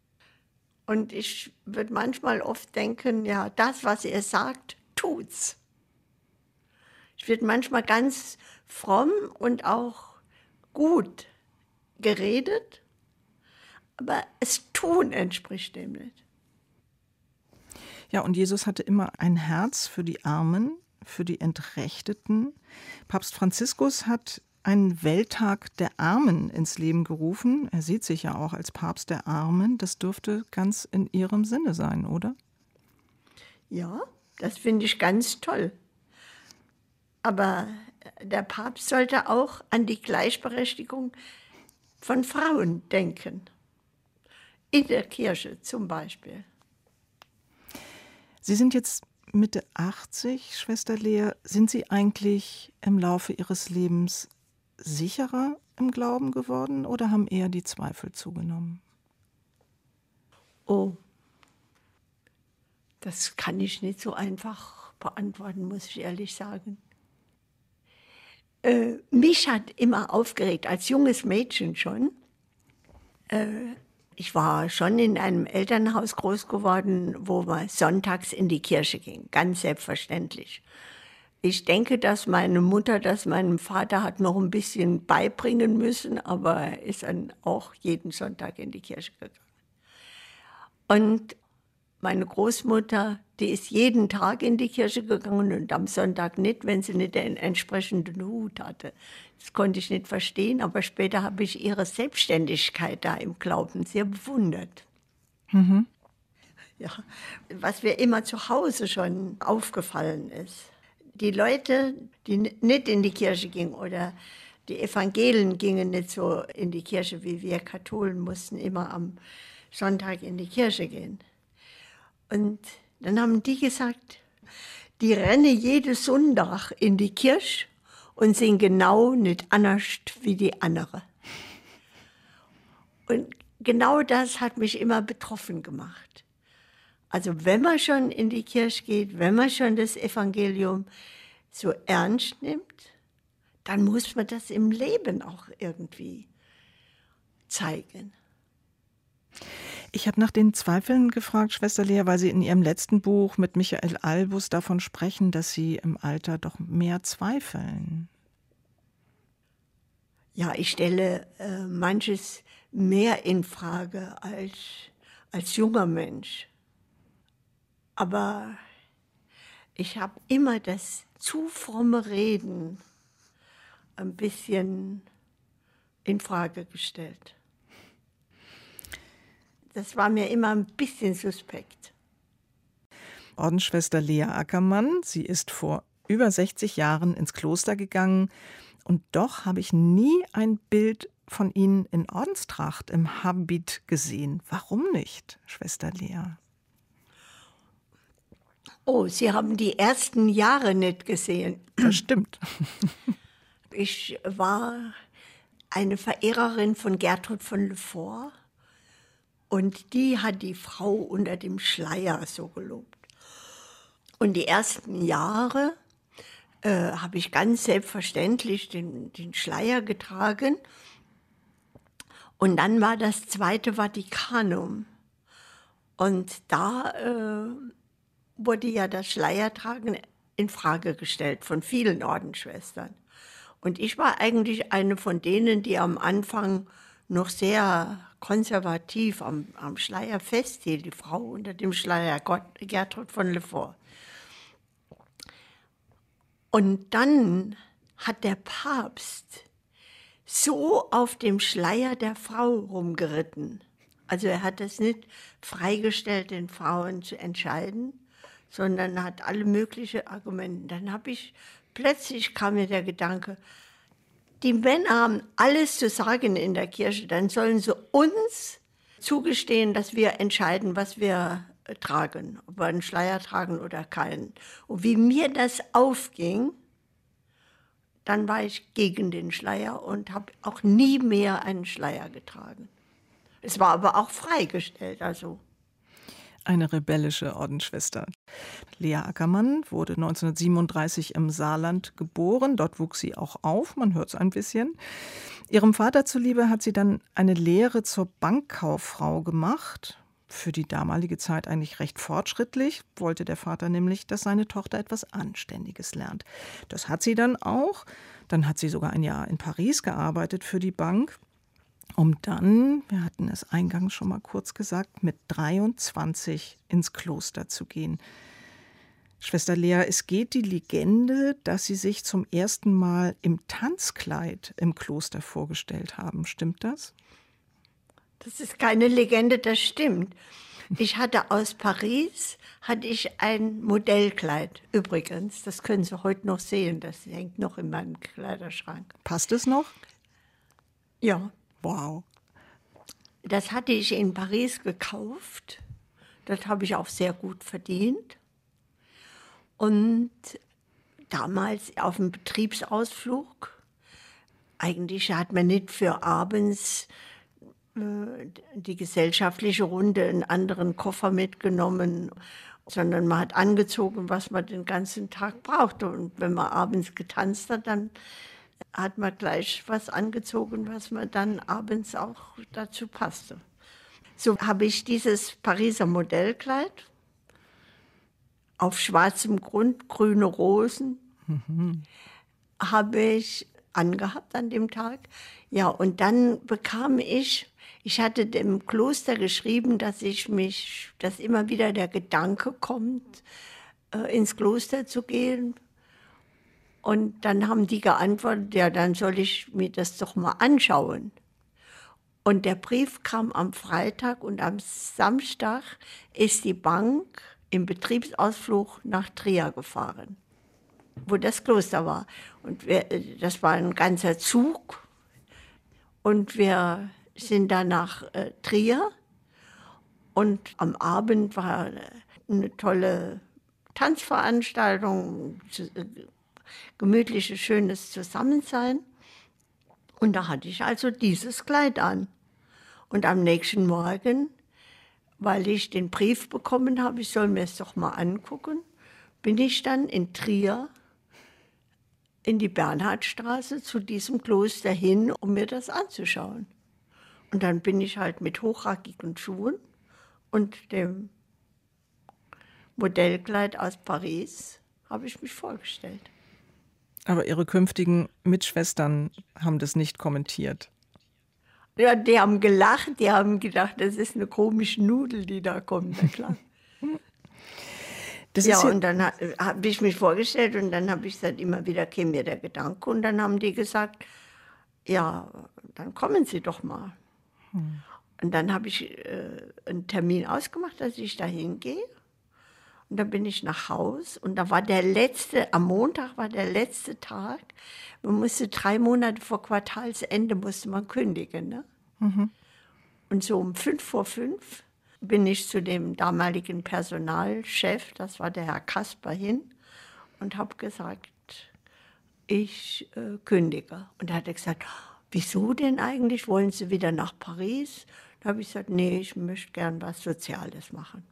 Und ich würde manchmal oft denken, ja, das, was er sagt, tut's. Ich werde manchmal ganz fromm und auch gut geredet, aber es tun entspricht dem nicht. Ja, und Jesus hatte immer ein Herz für die Armen, für die Entrechteten. Papst Franziskus hat einen Welttag der Armen ins Leben gerufen. Er sieht sich ja auch als Papst der Armen. Das dürfte ganz in Ihrem Sinne sein, oder? Ja, das finde ich ganz toll. Aber der Papst sollte auch an die Gleichberechtigung von Frauen denken. In der Kirche zum Beispiel. Sie sind jetzt Mitte 80, Schwester Lea. Sind Sie eigentlich im Laufe Ihres Lebens sicherer im Glauben geworden oder haben eher die Zweifel zugenommen? Oh, das kann ich nicht so einfach beantworten, muss ich ehrlich sagen. Mich hat immer aufgeregt, als junges Mädchen schon. Ich war schon in einem Elternhaus groß geworden, wo man sonntags in die Kirche ging, ganz selbstverständlich. Ich denke, dass meine Mutter das meinem Vater hat noch ein bisschen beibringen müssen, aber er ist dann auch jeden Sonntag in die Kirche gegangen. Und meine Großmutter, die ist jeden Tag in die Kirche gegangen und am Sonntag nicht, wenn sie nicht den entsprechenden Hut hatte. Das konnte ich nicht verstehen, aber später habe ich ihre Selbstständigkeit da im Glauben sehr bewundert. Mhm. Ja, was mir immer zu Hause schon aufgefallen ist. Die Leute, die nicht in die Kirche gingen oder die Evangelien gingen nicht so in die Kirche, wie wir Katholen mussten immer am Sonntag in die Kirche gehen. Und dann haben die gesagt, die rennen jeden Sonntag in die Kirche und sind genau nicht anders wie die anderen. Und genau das hat mich immer betroffen gemacht. Also wenn man schon in die Kirche geht, wenn man schon das Evangelium so ernst nimmt, dann muss man das im Leben auch irgendwie zeigen. Ich habe nach den Zweifeln gefragt, Schwester Lea, weil Sie in Ihrem letzten Buch mit Michael Albus davon sprechen, dass Sie im Alter doch mehr zweifeln. Ja, ich stelle manches mehr in Frage als junger Mensch. Aber ich habe immer das zu fromme Reden ein bisschen in Frage gestellt. Das war mir immer ein bisschen suspekt. Ordensschwester Lea Ackermann, sie ist vor über 60 Jahren ins Kloster gegangen und doch habe ich nie ein Bild von Ihnen in Ordenstracht im Habit gesehen. Warum nicht, Schwester Lea? Oh, Sie haben die ersten Jahre nicht gesehen. Das stimmt. Ich war eine Verehrerin von Gertrud von Le Fort und die hat die Frau unter dem Schleier so gelobt. Und die ersten Jahre habe ich ganz selbstverständlich den Schleier getragen. Und dann war das Zweite Vatikanum. Und da wurde ja das Schleiertragen in Frage gestellt von vielen Ordensschwestern. Und ich war eigentlich eine von denen, die am Anfang noch sehr konservativ am Schleier festhielt, die Frau unter dem Schleier, Gertrud von Le Fort. Und dann hat der Papst so auf dem Schleier der Frau rumgeritten. Also er hat es nicht freigestellt, den Frauen zu entscheiden, sondern hat alle möglichen Argumente. Dann plötzlich kam mir der Gedanke, die Männer haben alles zu sagen in der Kirche, dann sollen sie uns zugestehen, dass wir entscheiden, was wir tragen, ob wir einen Schleier tragen oder keinen. Und wie mir das aufging, dann war ich gegen den Schleier und habe auch nie mehr einen Schleier getragen. Es war aber auch freigestellt, also. Eine rebellische Ordensschwester. Lea Ackermann wurde 1937 im Saarland geboren. Dort wuchs sie auch auf, man hört es ein bisschen. Ihrem Vater zuliebe hat sie dann eine Lehre zur Bankkauffrau gemacht. Für die damalige Zeit eigentlich recht fortschrittlich, wollte der Vater nämlich, dass seine Tochter etwas Anständiges lernt. Das hat sie dann auch. Dann hat sie sogar ein Jahr in Paris gearbeitet für die Bank, um dann, wir hatten es eingangs schon mal kurz gesagt, mit 23 ins Kloster zu gehen. Schwester Lea, es geht die Legende, dass Sie sich zum ersten Mal im Tanzkleid im Kloster vorgestellt haben. Stimmt das? Das ist keine Legende, das stimmt. Ich hatte aus Paris ein Modellkleid. Übrigens, das können Sie heute noch sehen, das hängt noch in meinem Kleiderschrank. Passt es noch? Ja. Wow. Das hatte ich in Paris gekauft. Das habe ich auch sehr gut verdient. Und damals auf dem Betriebsausflug, eigentlich hat man nicht für abends die gesellschaftliche Runde einen anderen Koffer mitgenommen, sondern man hat angezogen, was man den ganzen Tag brauchte. Und wenn man abends getanzt hat, dann hat man gleich was angezogen, was man dann abends auch dazu passte. So habe ich dieses Pariser Modellkleid auf schwarzem Grund, grüne Rosen, habe ich angehabt an dem Tag. Ja, und dann bekam ich hatte dem Kloster geschrieben, dass immer wieder der Gedanke kommt, ins Kloster zu gehen. Und dann haben die geantwortet, ja, dann soll ich mir das doch mal anschauen. Und der Brief kam am Freitag und am Samstag ist die Bank im Betriebsausflug nach Trier gefahren, wo das Kloster war. Und das war ein ganzer Zug. Und wir sind dann nach Trier. Und am Abend war eine tolle Tanzveranstaltung, gemütliches, schönes Zusammensein. Und da hatte ich also dieses Kleid an. Und am nächsten Morgen, weil ich den Brief bekommen habe, ich soll mir es doch mal angucken, bin ich dann in Trier in die Bernhardstraße zu diesem Kloster hin, um mir das anzuschauen. Und dann bin ich halt mit hochrackigen Schuhen und dem Modellkleid aus Paris, habe ich mich vorgestellt. Aber Ihre künftigen Mitschwestern haben das nicht kommentiert. Ja, die haben gelacht, die haben gedacht, das ist eine komische Nudel, die da kommt, na klar. Und dann habe ich mich vorgestellt und dann habe ich gesagt, immer wieder käme mir der Gedanke und dann haben die gesagt, ja, dann kommen Sie doch mal. Und dann habe ich einen Termin ausgemacht, dass ich da hingehe. Und dann bin ich nach Haus und da war am Montag war der letzte Tag. Man musste 3 Monate vor Quartalsende musste man kündigen. Ne? Mhm. Und so um 5:05 bin ich zu dem damaligen Personalchef, das war der Herr Kasper, hin und habe gesagt, ich kündige. Und er hat gesagt, wieso denn eigentlich? Wollen Sie wieder nach Paris? Da habe ich gesagt, nee, ich möchte gern was Soziales machen.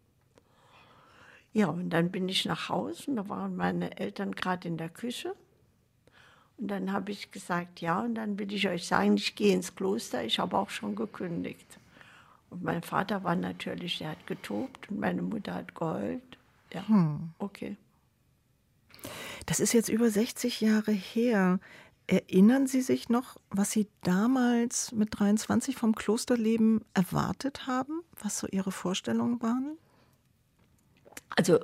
Ja, und dann bin ich nach Hause und da waren meine Eltern gerade in der Küche. Und dann habe ich gesagt, ja, und dann will ich euch sagen, ich gehe ins Kloster, ich habe auch schon gekündigt. Und mein Vater war natürlich, der hat getobt und meine Mutter hat geheult. Ja, okay. Das ist jetzt über 60 Jahre her. Erinnern Sie sich noch, was Sie damals mit 23 vom Klosterleben erwartet haben? Was so Ihre Vorstellungen waren? Also,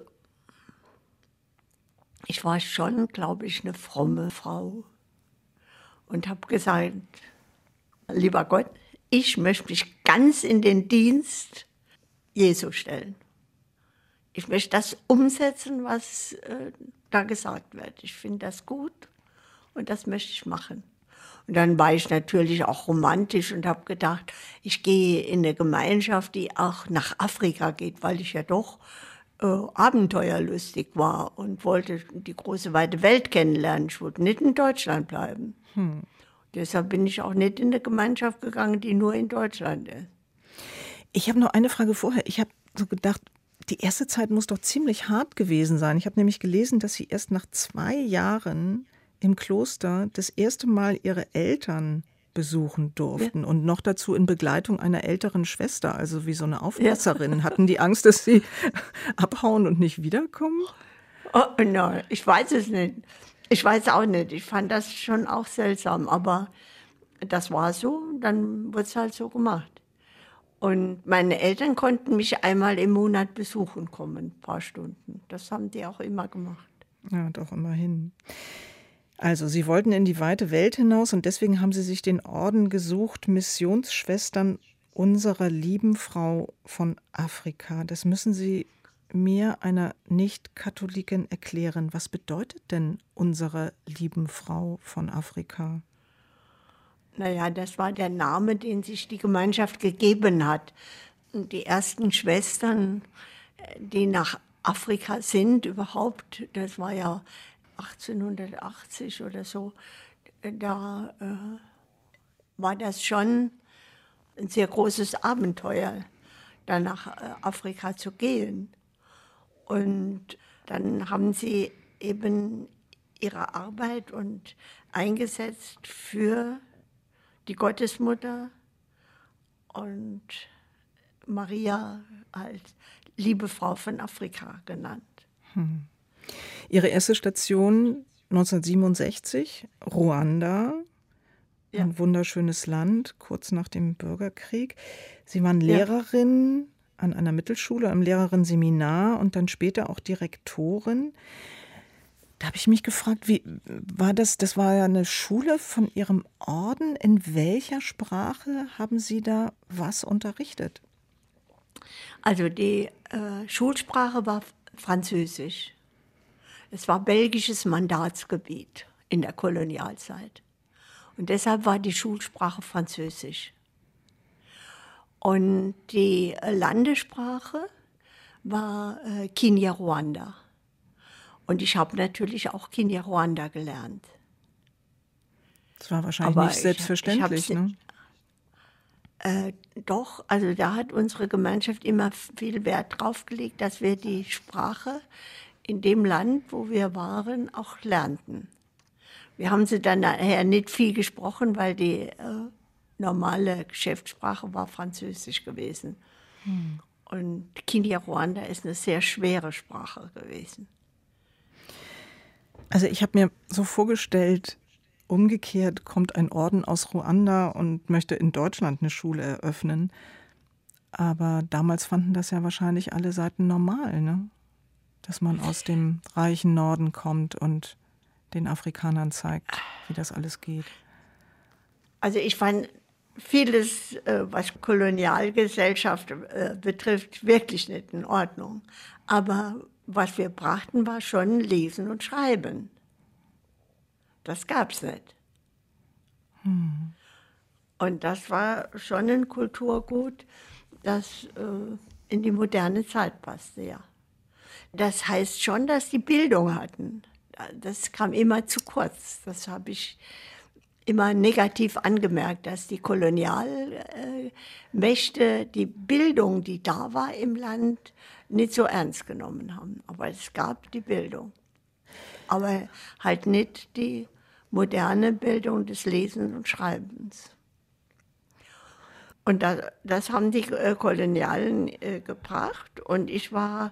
ich war schon, glaube ich, eine fromme Frau und habe gesagt, lieber Gott, ich möchte mich ganz in den Dienst Jesu stellen. Ich möchte das umsetzen, was da gesagt wird. Ich finde das gut und das möchte ich machen. Und dann war ich natürlich auch romantisch und habe gedacht, ich gehe in eine Gemeinschaft, die auch nach Afrika geht, weil ich ja doch abenteuerlustig war und wollte die große weite Welt kennenlernen. Ich wollte nicht in Deutschland bleiben. Deshalb bin ich auch nicht in eine Gemeinschaft gegangen, die nur in Deutschland ist. Ich habe noch eine Frage vorher. Ich habe so gedacht, die erste Zeit muss doch ziemlich hart gewesen sein. Ich habe nämlich gelesen, dass Sie erst nach 2 Jahren im Kloster das erste Mal Ihre Eltern besuchen durften und noch dazu in Begleitung einer älteren Schwester, also wie so eine Aufpasserin. Hatten die Angst, dass Sie abhauen und nicht wiederkommen? Oh, nein, ich weiß es nicht. Ich weiß auch nicht. Ich fand das schon auch seltsam, aber das war so, dann wurde es halt so gemacht. Und meine Eltern konnten mich einmal im Monat besuchen kommen, ein paar Stunden. Das haben die auch immer gemacht. Ja, doch immerhin. Also, Sie wollten in die weite Welt hinaus und deswegen haben Sie sich den Orden gesucht, Missionsschwestern unserer lieben Frau von Afrika. Das müssen Sie mir, einer Nicht-Katholikin, erklären. Was bedeutet denn unsere lieben Frau von Afrika? Naja, das war der Name, den sich die Gemeinschaft gegeben hat. Und die ersten Schwestern, die nach Afrika sind überhaupt, das war ja 1880 oder so, da war das schon ein sehr großes Abenteuer, da nach Afrika zu gehen. Und dann haben sie eben ihre Arbeit und eingesetzt für die Gottesmutter und Maria als liebe Frau von Afrika genannt. Ihre erste Station 1967, Ruanda, ein wunderschönes Land, kurz nach dem Bürgerkrieg. Sie waren Lehrerin an einer Mittelschule, am Lehrerinnenseminar und dann später auch Direktorin. Da habe ich mich gefragt, wie war das? Das war ja eine Schule von Ihrem Orden. In welcher Sprache haben Sie da was unterrichtet? Also die Schulsprache war Französisch. Es war belgisches Mandatsgebiet in der Kolonialzeit. Und deshalb war die Schulsprache Französisch. Und die Landessprache war Kinyarwanda. Und ich habe natürlich auch Kinyarwanda gelernt. Das war wahrscheinlich Aber nicht selbstverständlich, ne? Doch, also da hat unsere Gemeinschaft immer viel Wert drauf gelegt, dass wir die Sprache in dem Land, wo wir waren, auch lernten. Wir haben sie dann nachher nicht viel gesprochen, weil die normale Geschäftssprache war Französisch gewesen. Und Kinyarwanda ist eine sehr schwere Sprache gewesen. Also ich habe mir so vorgestellt, umgekehrt kommt ein Orden aus Ruanda und möchte in Deutschland eine Schule eröffnen. Aber damals fanden das ja wahrscheinlich alle Seiten normal, ne? Dass man aus dem reichen Norden kommt und den Afrikanern zeigt, wie das alles geht. Also ich fand vieles, was Kolonialgesellschaft betrifft, wirklich nicht in Ordnung. Aber was wir brachten, war schon Lesen und Schreiben. Das gab's nicht. Und das war schon ein Kulturgut, das in die moderne Zeit passte, ja. Das heißt schon, dass die Bildung hatten. Das kam immer zu kurz. Das habe ich immer negativ angemerkt, dass die Kolonialmächte die Bildung, die da war im Land, nicht so ernst genommen haben. Aber es gab die Bildung. Aber halt nicht die moderne Bildung des Lesens und Schreibens. Und das haben die Kolonialen gebracht. Und ich war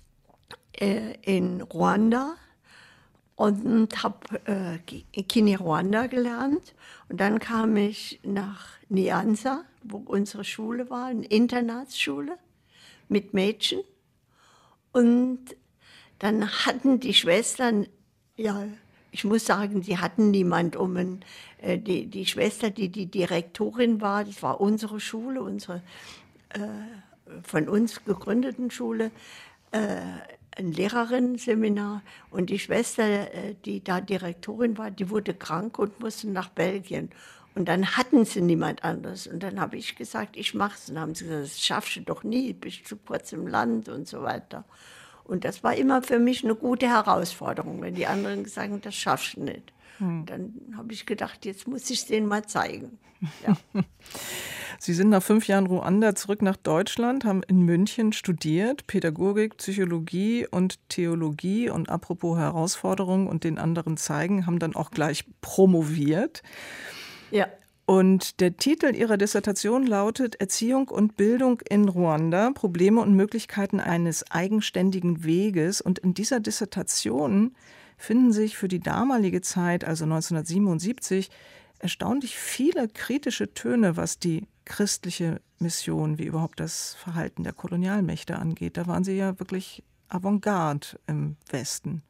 in Ruanda und habe Kinyarwanda gelernt. Und dann kam ich nach Nyanza, wo unsere Schule war, eine Internatsschule mit Mädchen. Und dann hatten die Schwestern, ja, ich muss sagen, sie hatten niemand die Schwester, die Direktorin war, das war unsere Schule, unsere von uns gegründeten Schule, ein Lehrerinnenseminar. Und die Schwester, die da Direktorin war, die wurde krank und musste nach Belgien. Und dann hatten sie niemand anderes. Und dann habe ich gesagt, ich mache es. Und dann haben sie gesagt, das schaffst du doch nie, bist zu kurz im Land und so weiter. Und das war immer für mich eine gute Herausforderung, wenn die anderen gesagt haben, das schaffst du nicht. Dann habe ich gedacht, jetzt muss ich es denen mal zeigen. Ja. Sie sind nach 5 Jahren Ruanda zurück nach Deutschland, haben in München studiert, Pädagogik, Psychologie und Theologie. Und apropos Herausforderungen und den anderen zeigen, haben dann auch gleich promoviert. Ja. Und der Titel Ihrer Dissertation lautet Erziehung und Bildung in Ruanda, Probleme und Möglichkeiten eines eigenständigen Weges. Und in dieser Dissertation finden sich für die damalige Zeit, also 1977, erstaunlich viele kritische Töne, was die christliche Mission, wie überhaupt das Verhalten der Kolonialmächte angeht. Da waren Sie ja wirklich Avantgarde im Westen.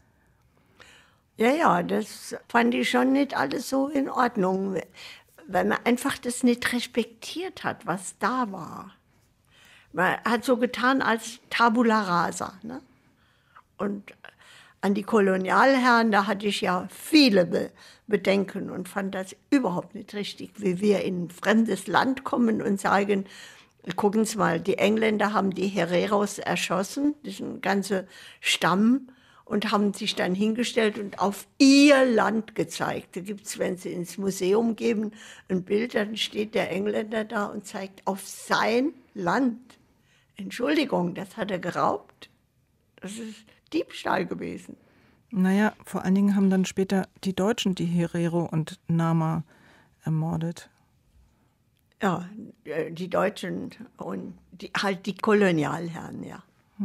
Ja, das fand ich schon nicht alles so in Ordnung, weil man einfach das nicht respektiert hat, was da war. Man hat so getan als Tabula rasa. Ne? Und an die Kolonialherren, da hatte ich ja viele Bedenken und fand das überhaupt nicht richtig, wie wir in ein fremdes Land kommen und sagen, gucken Sie mal, die Engländer haben die Hereros erschossen, diesen ganzen Stamm, und haben sich dann hingestellt und auf ihr Land gezeigt. Da gibt es, wenn Sie ins Museum gehen, ein Bild, dann steht der Engländer da und zeigt auf sein Land. Entschuldigung, das hat er geraubt. Das ist Diebstahl gewesen. Naja, vor allen Dingen haben dann später die Deutschen die Herero und Nama ermordet. Ja, die Deutschen und halt die Kolonialherren, ja.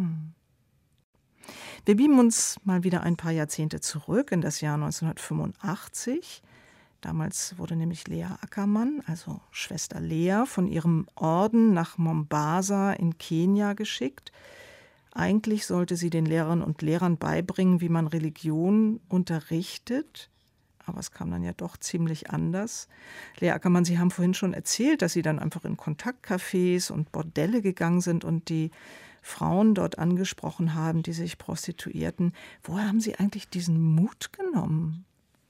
Wir beamen uns mal wieder ein paar Jahrzehnte zurück in das Jahr 1985. Damals wurde nämlich Lea Ackermann, also Schwester Lea, von ihrem Orden nach Mombasa in Kenia geschickt. eigentlich sollte sie den Lehrerinnen und Lehrern beibringen, wie man Religion unterrichtet. Aber es kam dann ja doch ziemlich anders. Lea Ackermann, Sie haben vorhin schon erzählt, dass Sie dann einfach in Kontaktcafés und Bordelle gegangen sind und die Frauen dort angesprochen haben, die sich prostituierten. Woher haben Sie eigentlich diesen Mut genommen?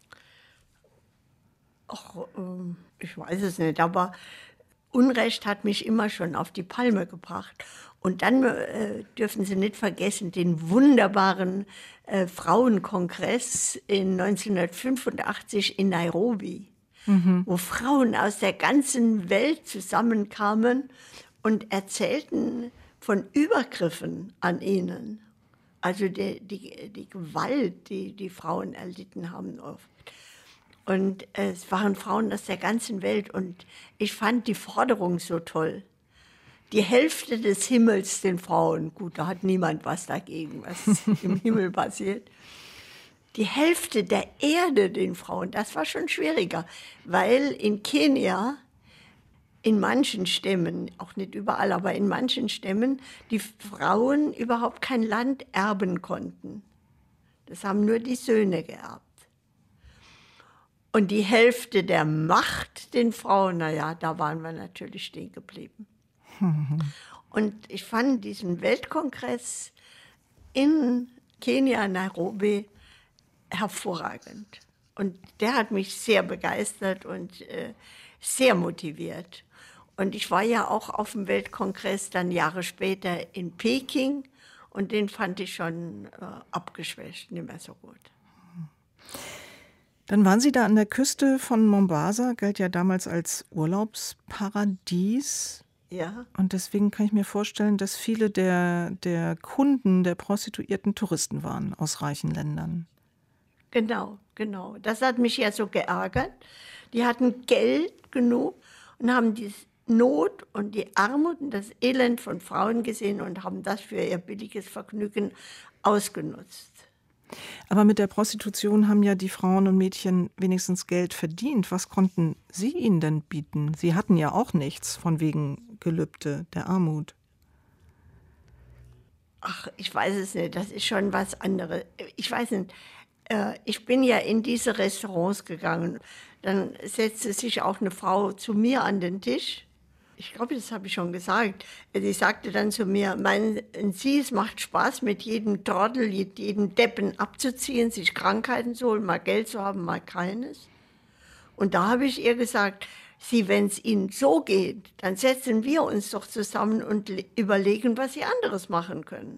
Ach, ich weiß es nicht, aber Unrecht hat mich immer schon auf die Palme gebracht. Und dann dürfen Sie nicht vergessen, den wunderbaren Frauenkongress in 1985 in Nairobi, wo Frauen aus der ganzen Welt zusammenkamen und erzählten von Übergriffen an ihnen. Also die Gewalt, die Frauen erlitten haben oft. Und es waren Frauen aus der ganzen Welt und ich fand die Forderung so toll. Die Hälfte des Himmels den Frauen, gut, da hat niemand was dagegen, was im Himmel passiert. Die Hälfte der Erde den Frauen, das war schon schwieriger, weil in Kenia, in manchen Stämmen, auch nicht überall, aber in manchen Stämmen, die Frauen überhaupt kein Land erben konnten. Das haben nur die Söhne geerbt. Und die Hälfte der Macht den Frauen, naja, da waren wir natürlich stehen geblieben. Und ich fand diesen Weltkongress in Kenia, Nairobi, hervorragend. Und der hat mich sehr begeistert und sehr motiviert. Und ich war ja auch auf dem Weltkongress dann Jahre später in Peking und den fand ich schon abgeschwächt, nicht mehr so gut. Dann waren Sie da an der Küste von Mombasa, galt ja damals als Urlaubsparadies. Ja. Und deswegen kann ich mir vorstellen, dass viele der Kunden der Prostituierten Touristen waren aus reichen Ländern. Genau. Das hat mich ja so geärgert. Die hatten Geld genug und haben die Not und die Armut und das Elend von Frauen gesehen und haben das für ihr billiges Vergnügen ausgenutzt. Aber mit der Prostitution haben ja die Frauen und Mädchen wenigstens Geld verdient. Was konnten Sie ihnen denn bieten? Sie hatten ja auch nichts von wegen Gelübde der Armut. Ach, ich weiß es nicht. Das ist schon was anderes. Ich weiß nicht. Ich bin ja in diese Restaurants gegangen. Dann setzte sich auch eine Frau zu mir an den Tisch. Ich glaube, das habe ich schon gesagt. Sie sagte dann zu mir, meinen Sie, es macht Spaß, mit jedem Trottel, jedem Deppen abzuziehen, sich Krankheiten zu holen, mal Geld zu haben, mal keines. Und da habe ich ihr gesagt, Sie, wenn es Ihnen so geht, dann setzen wir uns doch zusammen und überlegen, was Sie anderes machen können.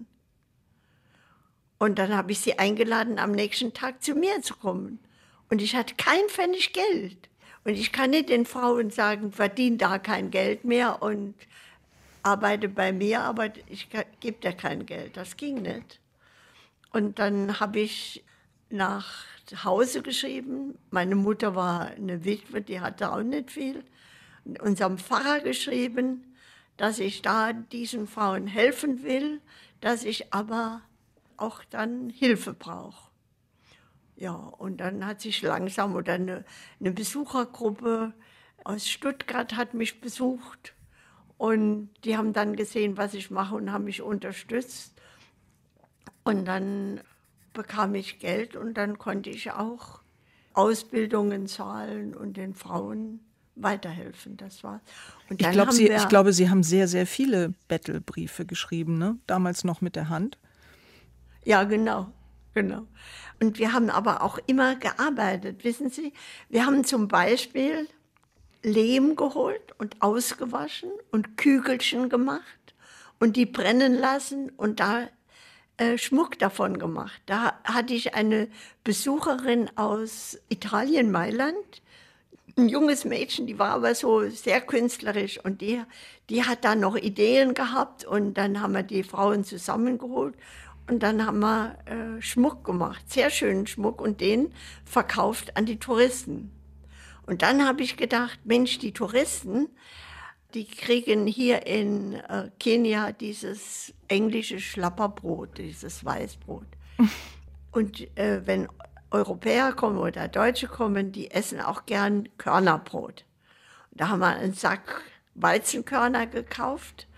Und dann habe ich sie eingeladen, am nächsten Tag zu mir zu kommen. Und ich hatte kein Pfennig Geld. Und ich kann nicht den Frauen sagen, verdien da kein Geld mehr und arbeite bei mir, aber ich gebe dir kein Geld. Das ging nicht. Und dann habe ich nach Hause geschrieben. Meine Mutter war eine Witwe, die hatte auch nicht viel. Unserem Pfarrer geschrieben, dass ich da diesen Frauen helfen will, dass ich aber auch dann Hilfe brauche. Ja, und dann hat sich langsam, oder eine Besuchergruppe aus Stuttgart hat mich besucht und die haben dann gesehen, was ich mache und haben mich unterstützt. Und dann bekam ich Geld und dann konnte ich auch Ausbildungen zahlen und den Frauen weiterhelfen. Das war's. Und dann ich glaube, Sie haben sehr, sehr viele Bettelbriefe geschrieben, ne? Damals noch mit der Hand. Ja, genau. Und wir haben aber auch immer gearbeitet, wissen Sie. Wir haben zum Beispiel Lehm geholt und ausgewaschen und Kügelchen gemacht und die brennen lassen und da Schmuck davon gemacht. Da hatte ich eine Besucherin aus Italien, Mailand, ein junges Mädchen, die war aber so sehr künstlerisch und die hat da noch Ideen gehabt und dann haben wir die Frauen zusammengeholt. Und dann haben wir Schmuck gemacht, sehr schönen Schmuck und den verkauft an die Touristen. Und dann habe ich gedacht, Mensch, die Touristen, die kriegen hier in Kenia dieses englische Schlapperbrot, dieses Weißbrot. Und wenn Europäer kommen oder Deutsche kommen, die essen auch gern Körnerbrot. Da haben wir einen Sack Weizenkörner gekauft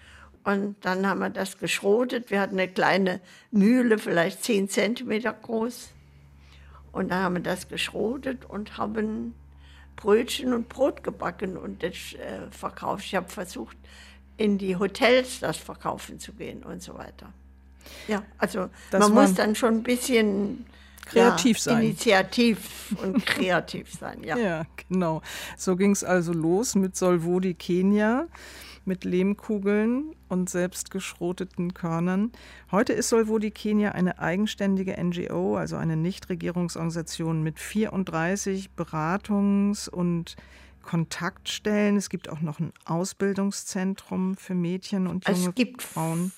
Und dann haben wir das geschrotet. Wir hatten eine kleine Mühle, vielleicht 10 Zentimeter groß. Und dann haben wir das geschrotet und haben Brötchen und Brot gebacken und das verkauft. Ich habe versucht, in die Hotels das verkaufen zu gehen und so weiter. Ja, also man muss dann schon ein bisschen kreativ sein. Initiativ und kreativ sein, ja. Ja, genau. So ging es also los mit Solvodi Kenia, mit Lehmkugeln und selbst geschroteten Körnern. Heute ist Solvodi Kenia eine eigenständige NGO, also eine Nichtregierungsorganisation mit 34 Beratungs- und Kontaktstellen. Es gibt auch noch ein Ausbildungszentrum für Mädchen und junge Frauen.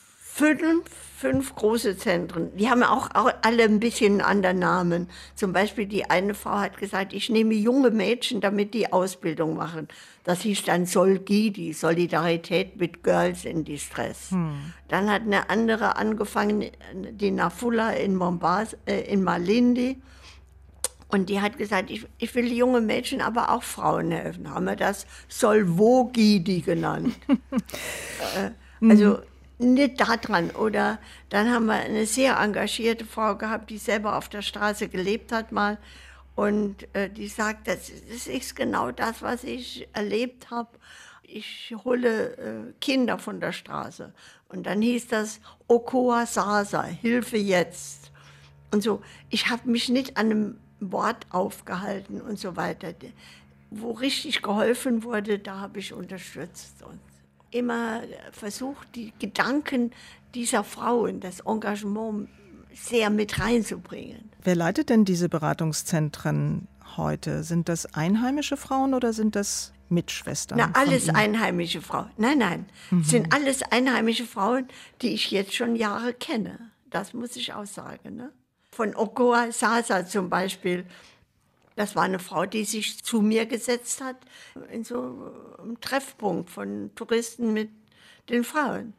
5 große Zentren. Die haben auch alle ein bisschen einen anderen Namen. Zum Beispiel die eine Frau hat gesagt, ich nehme junge Mädchen, damit die Ausbildung machen. Das hieß dann Solgidi, Solidarität mit Girls in Distress. Dann hat eine andere angefangen, die Nafula in Mombasa, in Malindi. Und die hat gesagt, ich will junge Mädchen, aber auch Frauen helfen. Haben wir das Solvogidi genannt. Also nicht da dran. Oder dann haben wir eine sehr engagierte Frau gehabt, die selber auf der Straße gelebt hat mal. Und die sagt, das ist genau das, was ich erlebt habe. Ich hole Kinder von der Straße. Und dann hieß das Okoa Sasa, Hilfe jetzt. Und so, ich habe mich nicht an einem Wort aufgehalten und so weiter. Wo richtig geholfen wurde, da habe ich unterstützt. Und immer versucht, die Gedanken dieser Frauen, das Engagement sehr mit reinzubringen. Wer leitet denn diese Beratungszentren heute? Sind das einheimische Frauen oder sind das Mitschwestern? Na, alles einheimische Frauen. Nein. Es sind alles einheimische Frauen, die ich jetzt schon Jahre kenne. Das muss ich auch sagen. Ne? Von Okoa Sasa zum Beispiel. Das war eine Frau, die sich zu mir gesetzt hat, in so einem Treffpunkt von Touristen mit den Frauen.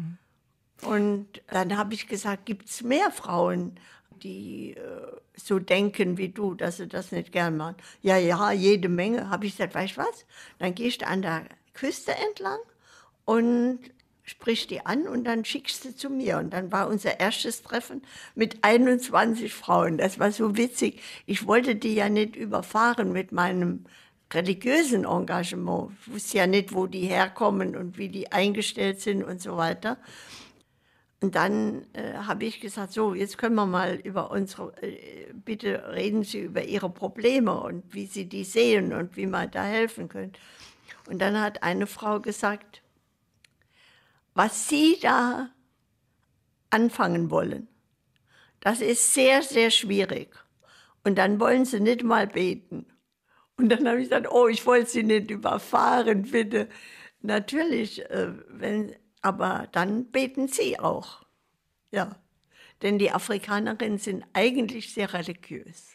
Und dann habe ich gesagt, gibt es mehr Frauen, die so denken wie du, dass sie das nicht gern machen? Ja, jede Menge. Habe ich gesagt, weißt du was? Dann gehst du an der Küste entlang und sprichst die an und dann schickst du zu mir. Und dann war unser erstes Treffen mit 21 Frauen. Das war so witzig. Ich wollte die ja nicht überfahren mit meinem religiösen Engagement. Ich wusste ja nicht, wo die herkommen und wie die eingestellt sind und so weiter. Und dann habe ich gesagt, so, jetzt können wir mal über bitte reden Sie über Ihre Probleme und wie Sie die sehen und wie man da helfen können. Und dann hat eine Frau gesagt, was Sie da anfangen wollen, das ist sehr, sehr schwierig. Und dann wollen Sie nicht mal beten. Und dann habe ich gesagt, oh, ich wollte Sie nicht überfahren, bitte. Natürlich, aber dann beten Sie auch. Ja, denn die Afrikanerinnen sind eigentlich sehr religiös.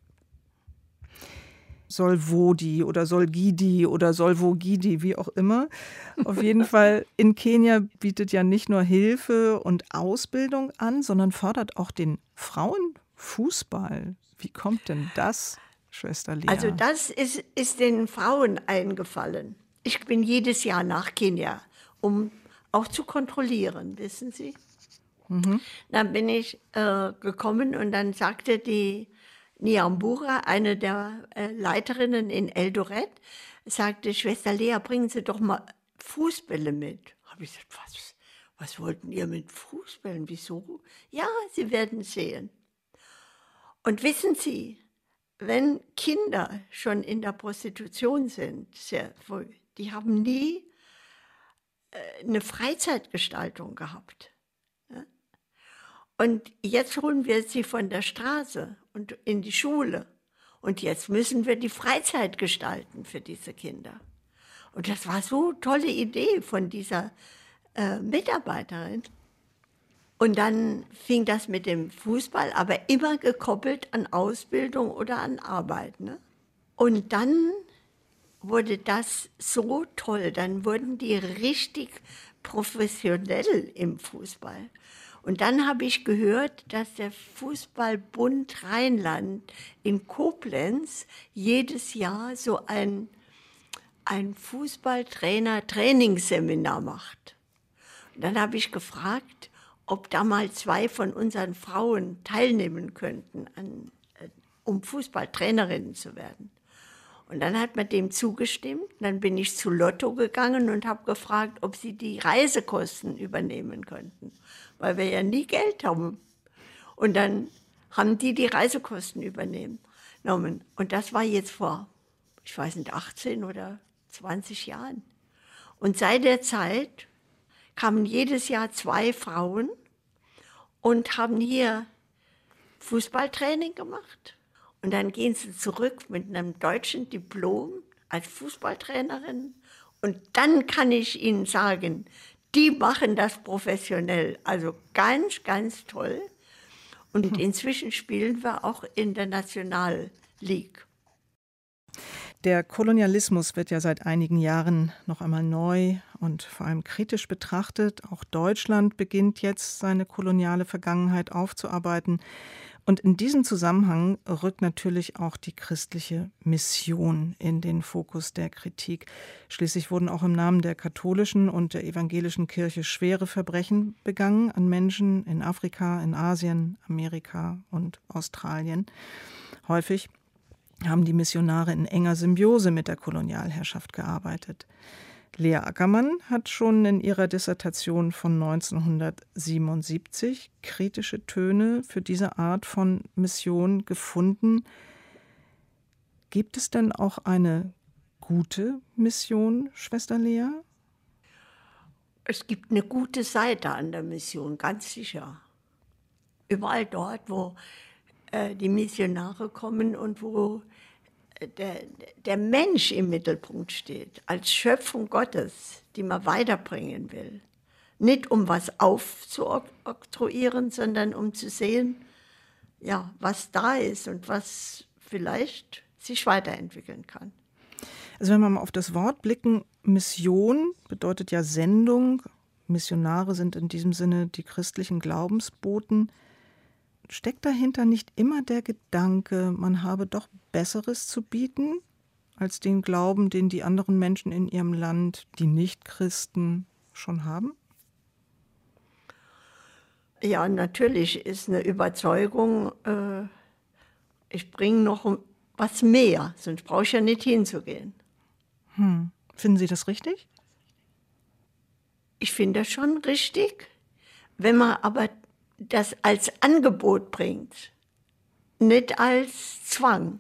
Solvodi oder Solgidi oder Solvogidi, wie auch immer. Auf jeden Fall, in Kenia bietet ja nicht nur Hilfe und Ausbildung an, sondern fördert auch den Frauenfußball. Wie kommt denn das, Schwester Lea? Also das ist den Frauen eingefallen. Ich bin jedes Jahr nach Kenia, um auch zu kontrollieren, wissen Sie. Dann bin ich gekommen und dann sagte die Niambura, eine der Leiterinnen in Eldoret, sagte, Schwester Lea, bringen Sie doch mal Fußbälle mit. Habe ich gesagt, was wollten ihr mit Fußbällen? Wieso? Ja, Sie werden sehen. Und wissen Sie, wenn Kinder schon in der Prostitution sind, sehr früh, die haben nie eine Freizeitgestaltung gehabt. Ja? Und jetzt holen wir sie von der Straße und in die Schule. Und jetzt müssen wir die Freizeit gestalten für diese Kinder. Und das war so eine tolle Idee von dieser Mitarbeiterin. Und dann fing das mit dem Fußball, aber immer gekoppelt an Ausbildung oder an Arbeit. Ne? Und dann wurde das so toll. Dann wurden die richtig professionell im Fußball. Und dann habe ich gehört, dass der Fußballbund Rheinland in Koblenz jedes Jahr so ein Fußballtrainer-Trainingsseminar macht. Dann habe ich gefragt, ob da mal 2 von unseren Frauen teilnehmen könnten, um Fußballtrainerinnen zu werden. Und dann hat man dem zugestimmt. Dann bin ich zu Lotto gegangen und habe gefragt, ob sie die Reisekosten übernehmen könnten, weil wir ja nie Geld haben. Und dann haben die Reisekosten übernommen. Und das war jetzt vor, ich weiß nicht, 18 oder 20 Jahren. Und seit der Zeit kamen jedes Jahr 2 Frauen und haben hier Fußballtraining gemacht. Und dann gehen sie zurück mit einem deutschen Diplom als Fußballtrainerin. Und dann kann ich Ihnen sagen, die machen das professionell. Also ganz, ganz toll. Und inzwischen spielen wir auch in der National League. Der Kolonialismus wird ja seit einigen Jahren noch einmal neu und vor allem kritisch betrachtet. Auch Deutschland beginnt jetzt, seine koloniale Vergangenheit aufzuarbeiten. Und in diesem Zusammenhang rückt natürlich auch die christliche Mission in den Fokus der Kritik. Schließlich wurden auch im Namen der katholischen und der evangelischen Kirche schwere Verbrechen begangen an Menschen in Afrika, in Asien, Amerika und Australien. Häufig haben die Missionare in enger Symbiose mit der Kolonialherrschaft gearbeitet. Lea Ackermann hat schon in ihrer Dissertation von 1977 kritische Töne für diese Art von Mission gefunden. Gibt es denn auch eine gute Mission, Schwester Lea? Es gibt eine gute Seite an der Mission, ganz sicher. Überall dort, wo die Missionare kommen und wo der Mensch im Mittelpunkt steht, als Schöpfung Gottes, die man weiterbringen will. Nicht um was aufzuoktroyieren, sondern um zu sehen, ja, was da ist und was vielleicht sich weiterentwickeln kann. Also wenn wir mal auf das Wort blicken, Mission bedeutet ja Sendung. Missionare sind in diesem Sinne die christlichen Glaubensboten. Steckt dahinter nicht immer der Gedanke, man habe doch Besseres zu bieten als den Glauben, den die anderen Menschen in ihrem Land, die Nichtchristen, schon haben? Ja, natürlich ist eine Überzeugung, ich bringe noch was mehr, sonst brauche ich ja nicht hinzugehen. Finden Sie das richtig? Ich finde das schon richtig, wenn man aber das als Angebot bringt, nicht als Zwang.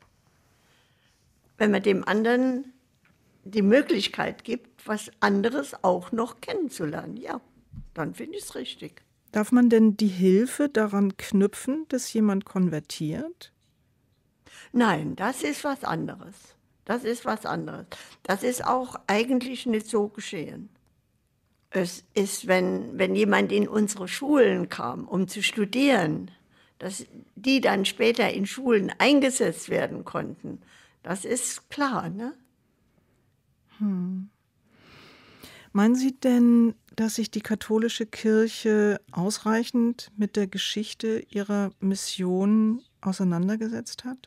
Wenn man dem anderen die Möglichkeit gibt, was anderes auch noch kennenzulernen, ja, dann finde ich es richtig. Darf man denn die Hilfe daran knüpfen, dass jemand konvertiert? Nein, das ist was anderes. Das ist was anderes. Das ist auch eigentlich nicht so geschehen. Es ist, wenn jemand in unsere Schulen kam, um zu studieren, dass die dann später in Schulen eingesetzt werden konnten. Das ist klar, ne? Meinen Sie denn, dass sich die katholische Kirche ausreichend mit der Geschichte ihrer Mission auseinandergesetzt hat?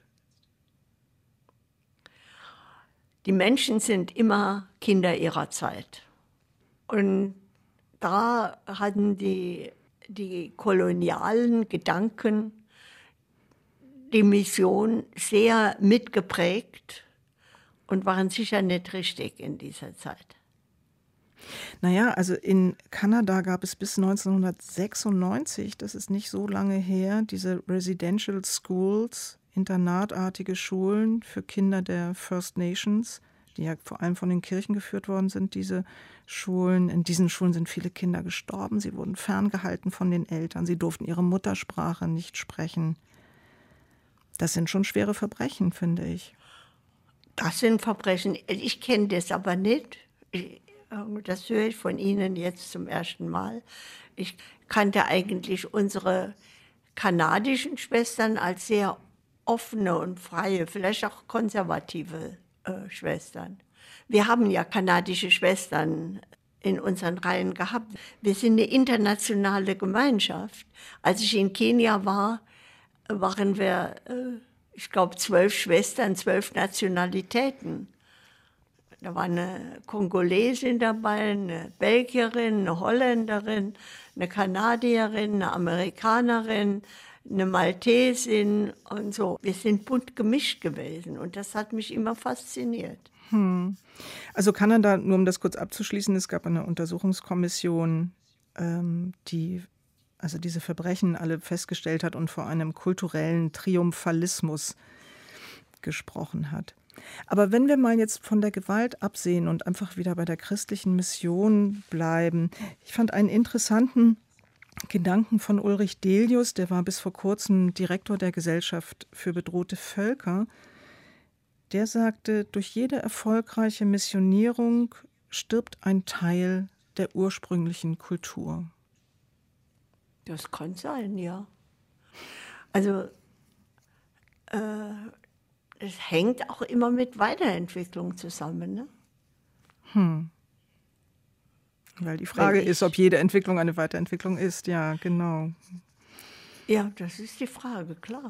Die Menschen sind immer Kinder ihrer Zeit. Und da hatten die kolonialen Gedanken die Mission sehr mitgeprägt und waren sicher nicht richtig in dieser Zeit. Naja, also in Kanada gab es bis 1996, das ist nicht so lange her, diese Residential Schools, internatartige Schulen für Kinder der First Nations, die ja vor allem von den Kirchen geführt worden sind, diese Schulen. In diesen Schulen sind viele Kinder gestorben, sie wurden ferngehalten von den Eltern, sie durften ihre Muttersprache nicht sprechen. Das sind schon schwere Verbrechen, finde ich. Das sind Verbrechen. Ich kenne das aber nicht. Das höre ich von Ihnen jetzt zum ersten Mal. Ich kannte eigentlich unsere kanadischen Schwestern als sehr offene und freie, vielleicht auch konservative Schwestern. Wir haben ja kanadische Schwestern in unseren Reihen gehabt. Wir sind eine internationale Gemeinschaft. Als ich in Kenia war, waren wir, ich glaube, 12 Schwestern, 12 Nationalitäten. Da war eine Kongolesin dabei, eine Belgierin, eine Holländerin, eine Kanadierin, eine Amerikanerin, eine Maltesin und so. Wir sind bunt gemischt gewesen und das hat mich immer fasziniert. Also Kanada, nur um das kurz abzuschließen, es gab eine Untersuchungskommission, die also diese Verbrechen alle festgestellt hat und vor einem kulturellen Triumphalismus gesprochen hat. Aber wenn wir mal jetzt von der Gewalt absehen und einfach wieder bei der christlichen Mission bleiben, ich fand einen interessanten Gedanken von Ulrich Delius, der war bis vor kurzem Direktor der Gesellschaft für bedrohte Völker. Der sagte, durch jede erfolgreiche Missionierung stirbt ein Teil der ursprünglichen Kultur. Das kann sein, ja. Also es hängt auch immer mit Weiterentwicklung zusammen, ne? Weil die Frage ist, ob jede Entwicklung eine Weiterentwicklung ist. Ja, genau. Ja, das ist die Frage, klar.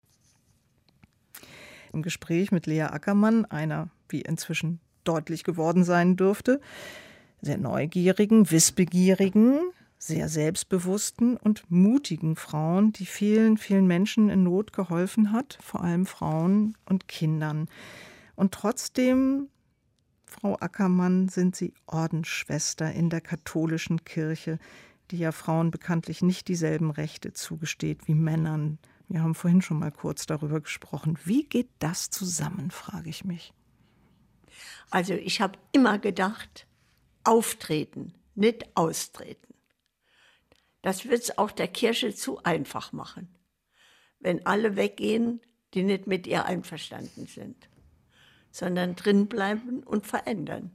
Im Gespräch mit Lea Ackermann, einer, wie inzwischen deutlich geworden sein dürfte, sehr neugierigen, wissbegierigen, sehr selbstbewussten und mutigen Frauen, die vielen, vielen Menschen in Not geholfen hat, vor allem Frauen und Kindern. Und trotzdem, Frau Ackermann, sind Sie Ordensschwester in der katholischen Kirche, die ja Frauen bekanntlich nicht dieselben Rechte zugesteht wie Männern. Wir haben vorhin schon mal kurz darüber gesprochen. Wie geht das zusammen, frage ich mich. Also ich habe immer gedacht, auftreten, nicht austreten. Das wird es auch der Kirche zu einfach machen, wenn alle weggehen, die nicht mit ihr einverstanden sind, sondern drin bleiben und verändern.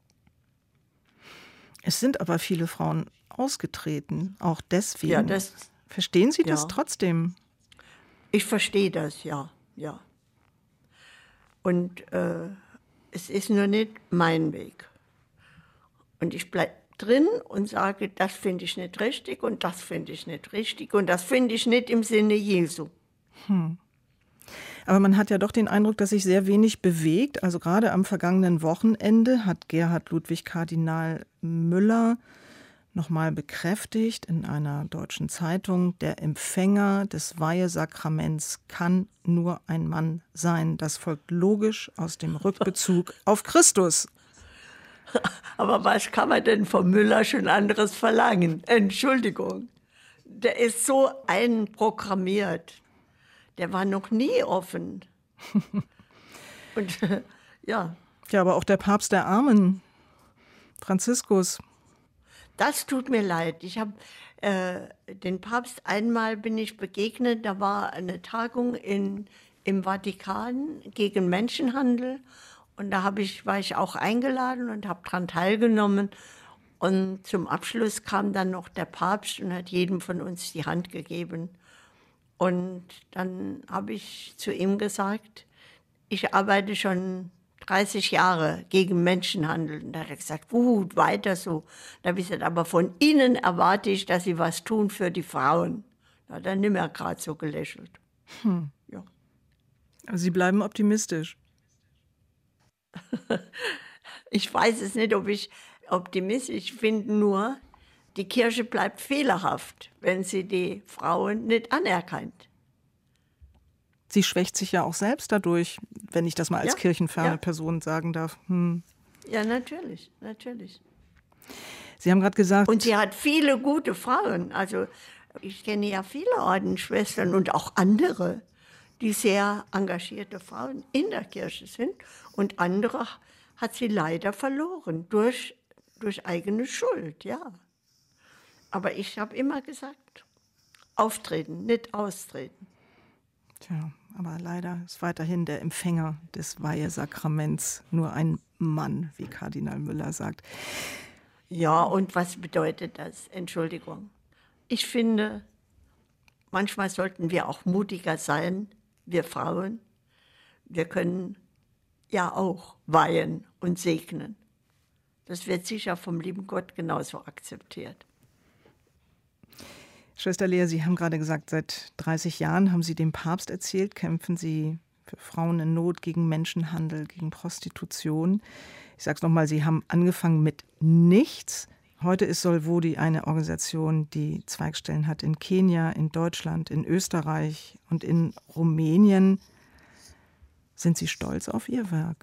Es sind aber viele Frauen ausgetreten, auch deswegen. Ja, verstehen Sie das trotzdem? Ich verstehe das, ja. Und es ist nur nicht mein Weg. Und ich bleibe drin und sage, das finde ich nicht richtig und das finde ich nicht richtig und das finde ich nicht im Sinne Jesu. Aber man hat ja doch den Eindruck, dass sich sehr wenig bewegt. Also gerade am vergangenen Wochenende hat Gerhard Ludwig Kardinal Müller nochmal bekräftigt in einer deutschen Zeitung, der Empfänger des Weihesakraments kann nur ein Mann sein. Das folgt logisch aus dem Rückbezug auf Christus. Aber was kann man denn vom Müller schon anderes verlangen? Entschuldigung. Der ist so einprogrammiert. Der war noch nie offen. Und ja. Ja, aber auch der Papst der Armen, Franziskus. Das tut mir leid. Ich habe den Papst einmal bin ich begegnet. Da war eine Tagung im Vatikan gegen Menschenhandel. Und da war ich auch eingeladen und habe daran teilgenommen. Und zum Abschluss kam dann noch der Papst und hat jedem von uns die Hand gegeben. Und dann habe ich zu ihm gesagt, ich arbeite schon 30 Jahre gegen Menschenhandel. Und da hat er gesagt, gut, weiter so. Da habe ich gesagt, aber von Ihnen erwarte ich, dass Sie was tun für die Frauen. Da hat er nicht mehr gerade so gelächelt. Ja. Also Sie bleiben optimistisch. Ich weiß es nicht, ob ich optimistisch finde, nur die Kirche bleibt fehlerhaft, wenn sie die Frauen nicht anerkennt. Sie schwächt sich ja auch selbst dadurch, wenn ich das mal als kirchenferne Person sagen darf. Ja, natürlich. Sie haben gerade gesagt... Und sie hat viele gute Frauen. Also ich kenne ja viele Ordensschwestern und auch andere, die sehr engagierte Frauen in der Kirche sind. Und andere hat sie leider verloren durch eigene Schuld, ja. Aber ich habe immer gesagt, auftreten, nicht austreten. Tja, aber leider ist weiterhin der Empfänger des Weihesakraments nur ein Mann, wie Kardinal Müller sagt. Ja, und was bedeutet das? Entschuldigung. Ich finde, manchmal sollten wir auch mutiger sein, wir Frauen. Wir können ja auch weihen und segnen. Das wird sicher vom lieben Gott genauso akzeptiert. Schwester Lea, Sie haben gerade gesagt, seit 30 Jahren haben Sie dem Papst erzählt, kämpfen Sie für Frauen in Not, gegen Menschenhandel, gegen Prostitution. Ich sage es nochmal, Sie haben angefangen mit nichts. Heute ist Solvodi eine Organisation, die Zweigstellen hat in Kenia, in Deutschland, in Österreich und in Rumänien. Sind Sie stolz auf Ihr Werk?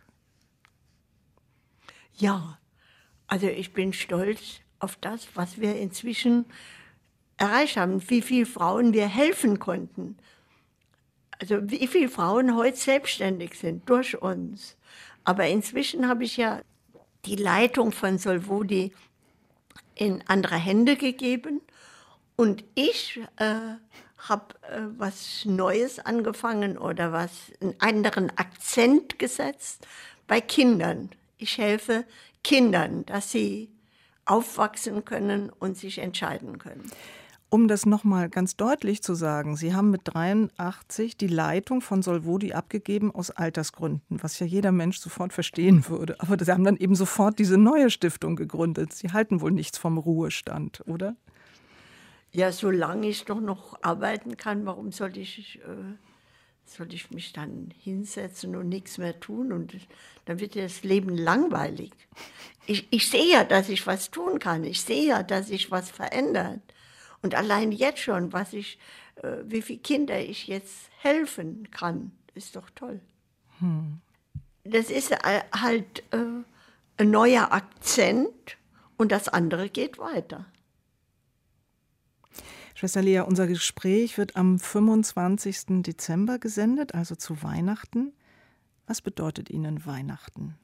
Ja, also ich bin stolz auf das, was wir inzwischen erreicht haben, wie viele Frauen wir helfen konnten. Also wie viele Frauen heute selbstständig sind durch uns. Aber inzwischen habe ich ja die Leitung von Solvodi in andere Hände gegeben und ich habe was Neues angefangen oder einen anderen Akzent gesetzt bei Kindern. Ich helfe Kindern, dass sie aufwachsen können und sich entscheiden können. Um das nochmal ganz deutlich zu sagen, Sie haben mit 83 die Leitung von Solvodi abgegeben aus Altersgründen, was ja jeder Mensch sofort verstehen würde. Aber Sie haben dann eben sofort diese neue Stiftung gegründet. Sie halten wohl nichts vom Ruhestand, oder? Ja, solange ich doch noch arbeiten kann, warum soll ich mich dann hinsetzen und nichts mehr tun? Und dann wird ja das Leben langweilig. Ich sehe ja, dass ich was tun kann. Ich sehe ja, dass sich was verändert. Und allein jetzt schon, wie viele Kinder ich jetzt helfen kann, ist doch toll. Das ist halt ein neuer Akzent und das andere geht weiter. Schwester Lea, unser Gespräch wird am 25. Dezember gesendet, also zu Weihnachten. Was bedeutet Ihnen Weihnachten?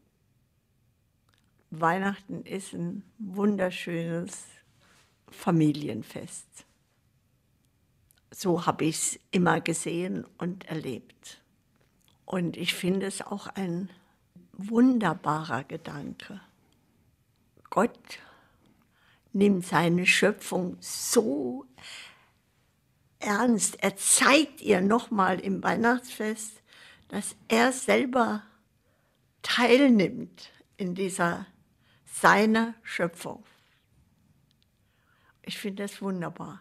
Weihnachten ist ein wunderschönes Familienfest. So habe ich es immer gesehen und erlebt. Und ich finde es auch ein wunderbarer Gedanke. Gott nimmt seine Schöpfung so ernst. Er zeigt ihr nochmal im Weihnachtsfest, dass er selber teilnimmt in dieser seiner Schöpfung. Ich finde das wunderbar.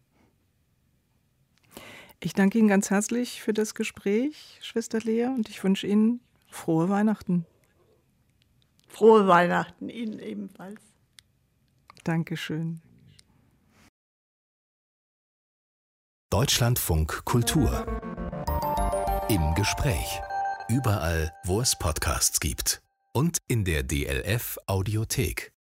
Ich danke Ihnen ganz herzlich für das Gespräch, Schwester Lea, und ich wünsche Ihnen frohe Weihnachten. Frohe Weihnachten Ihnen ebenfalls. Dankeschön. Deutschlandfunk Kultur. Im Gespräch. Überall, wo es Podcasts gibt. Und in der DLF Audiothek.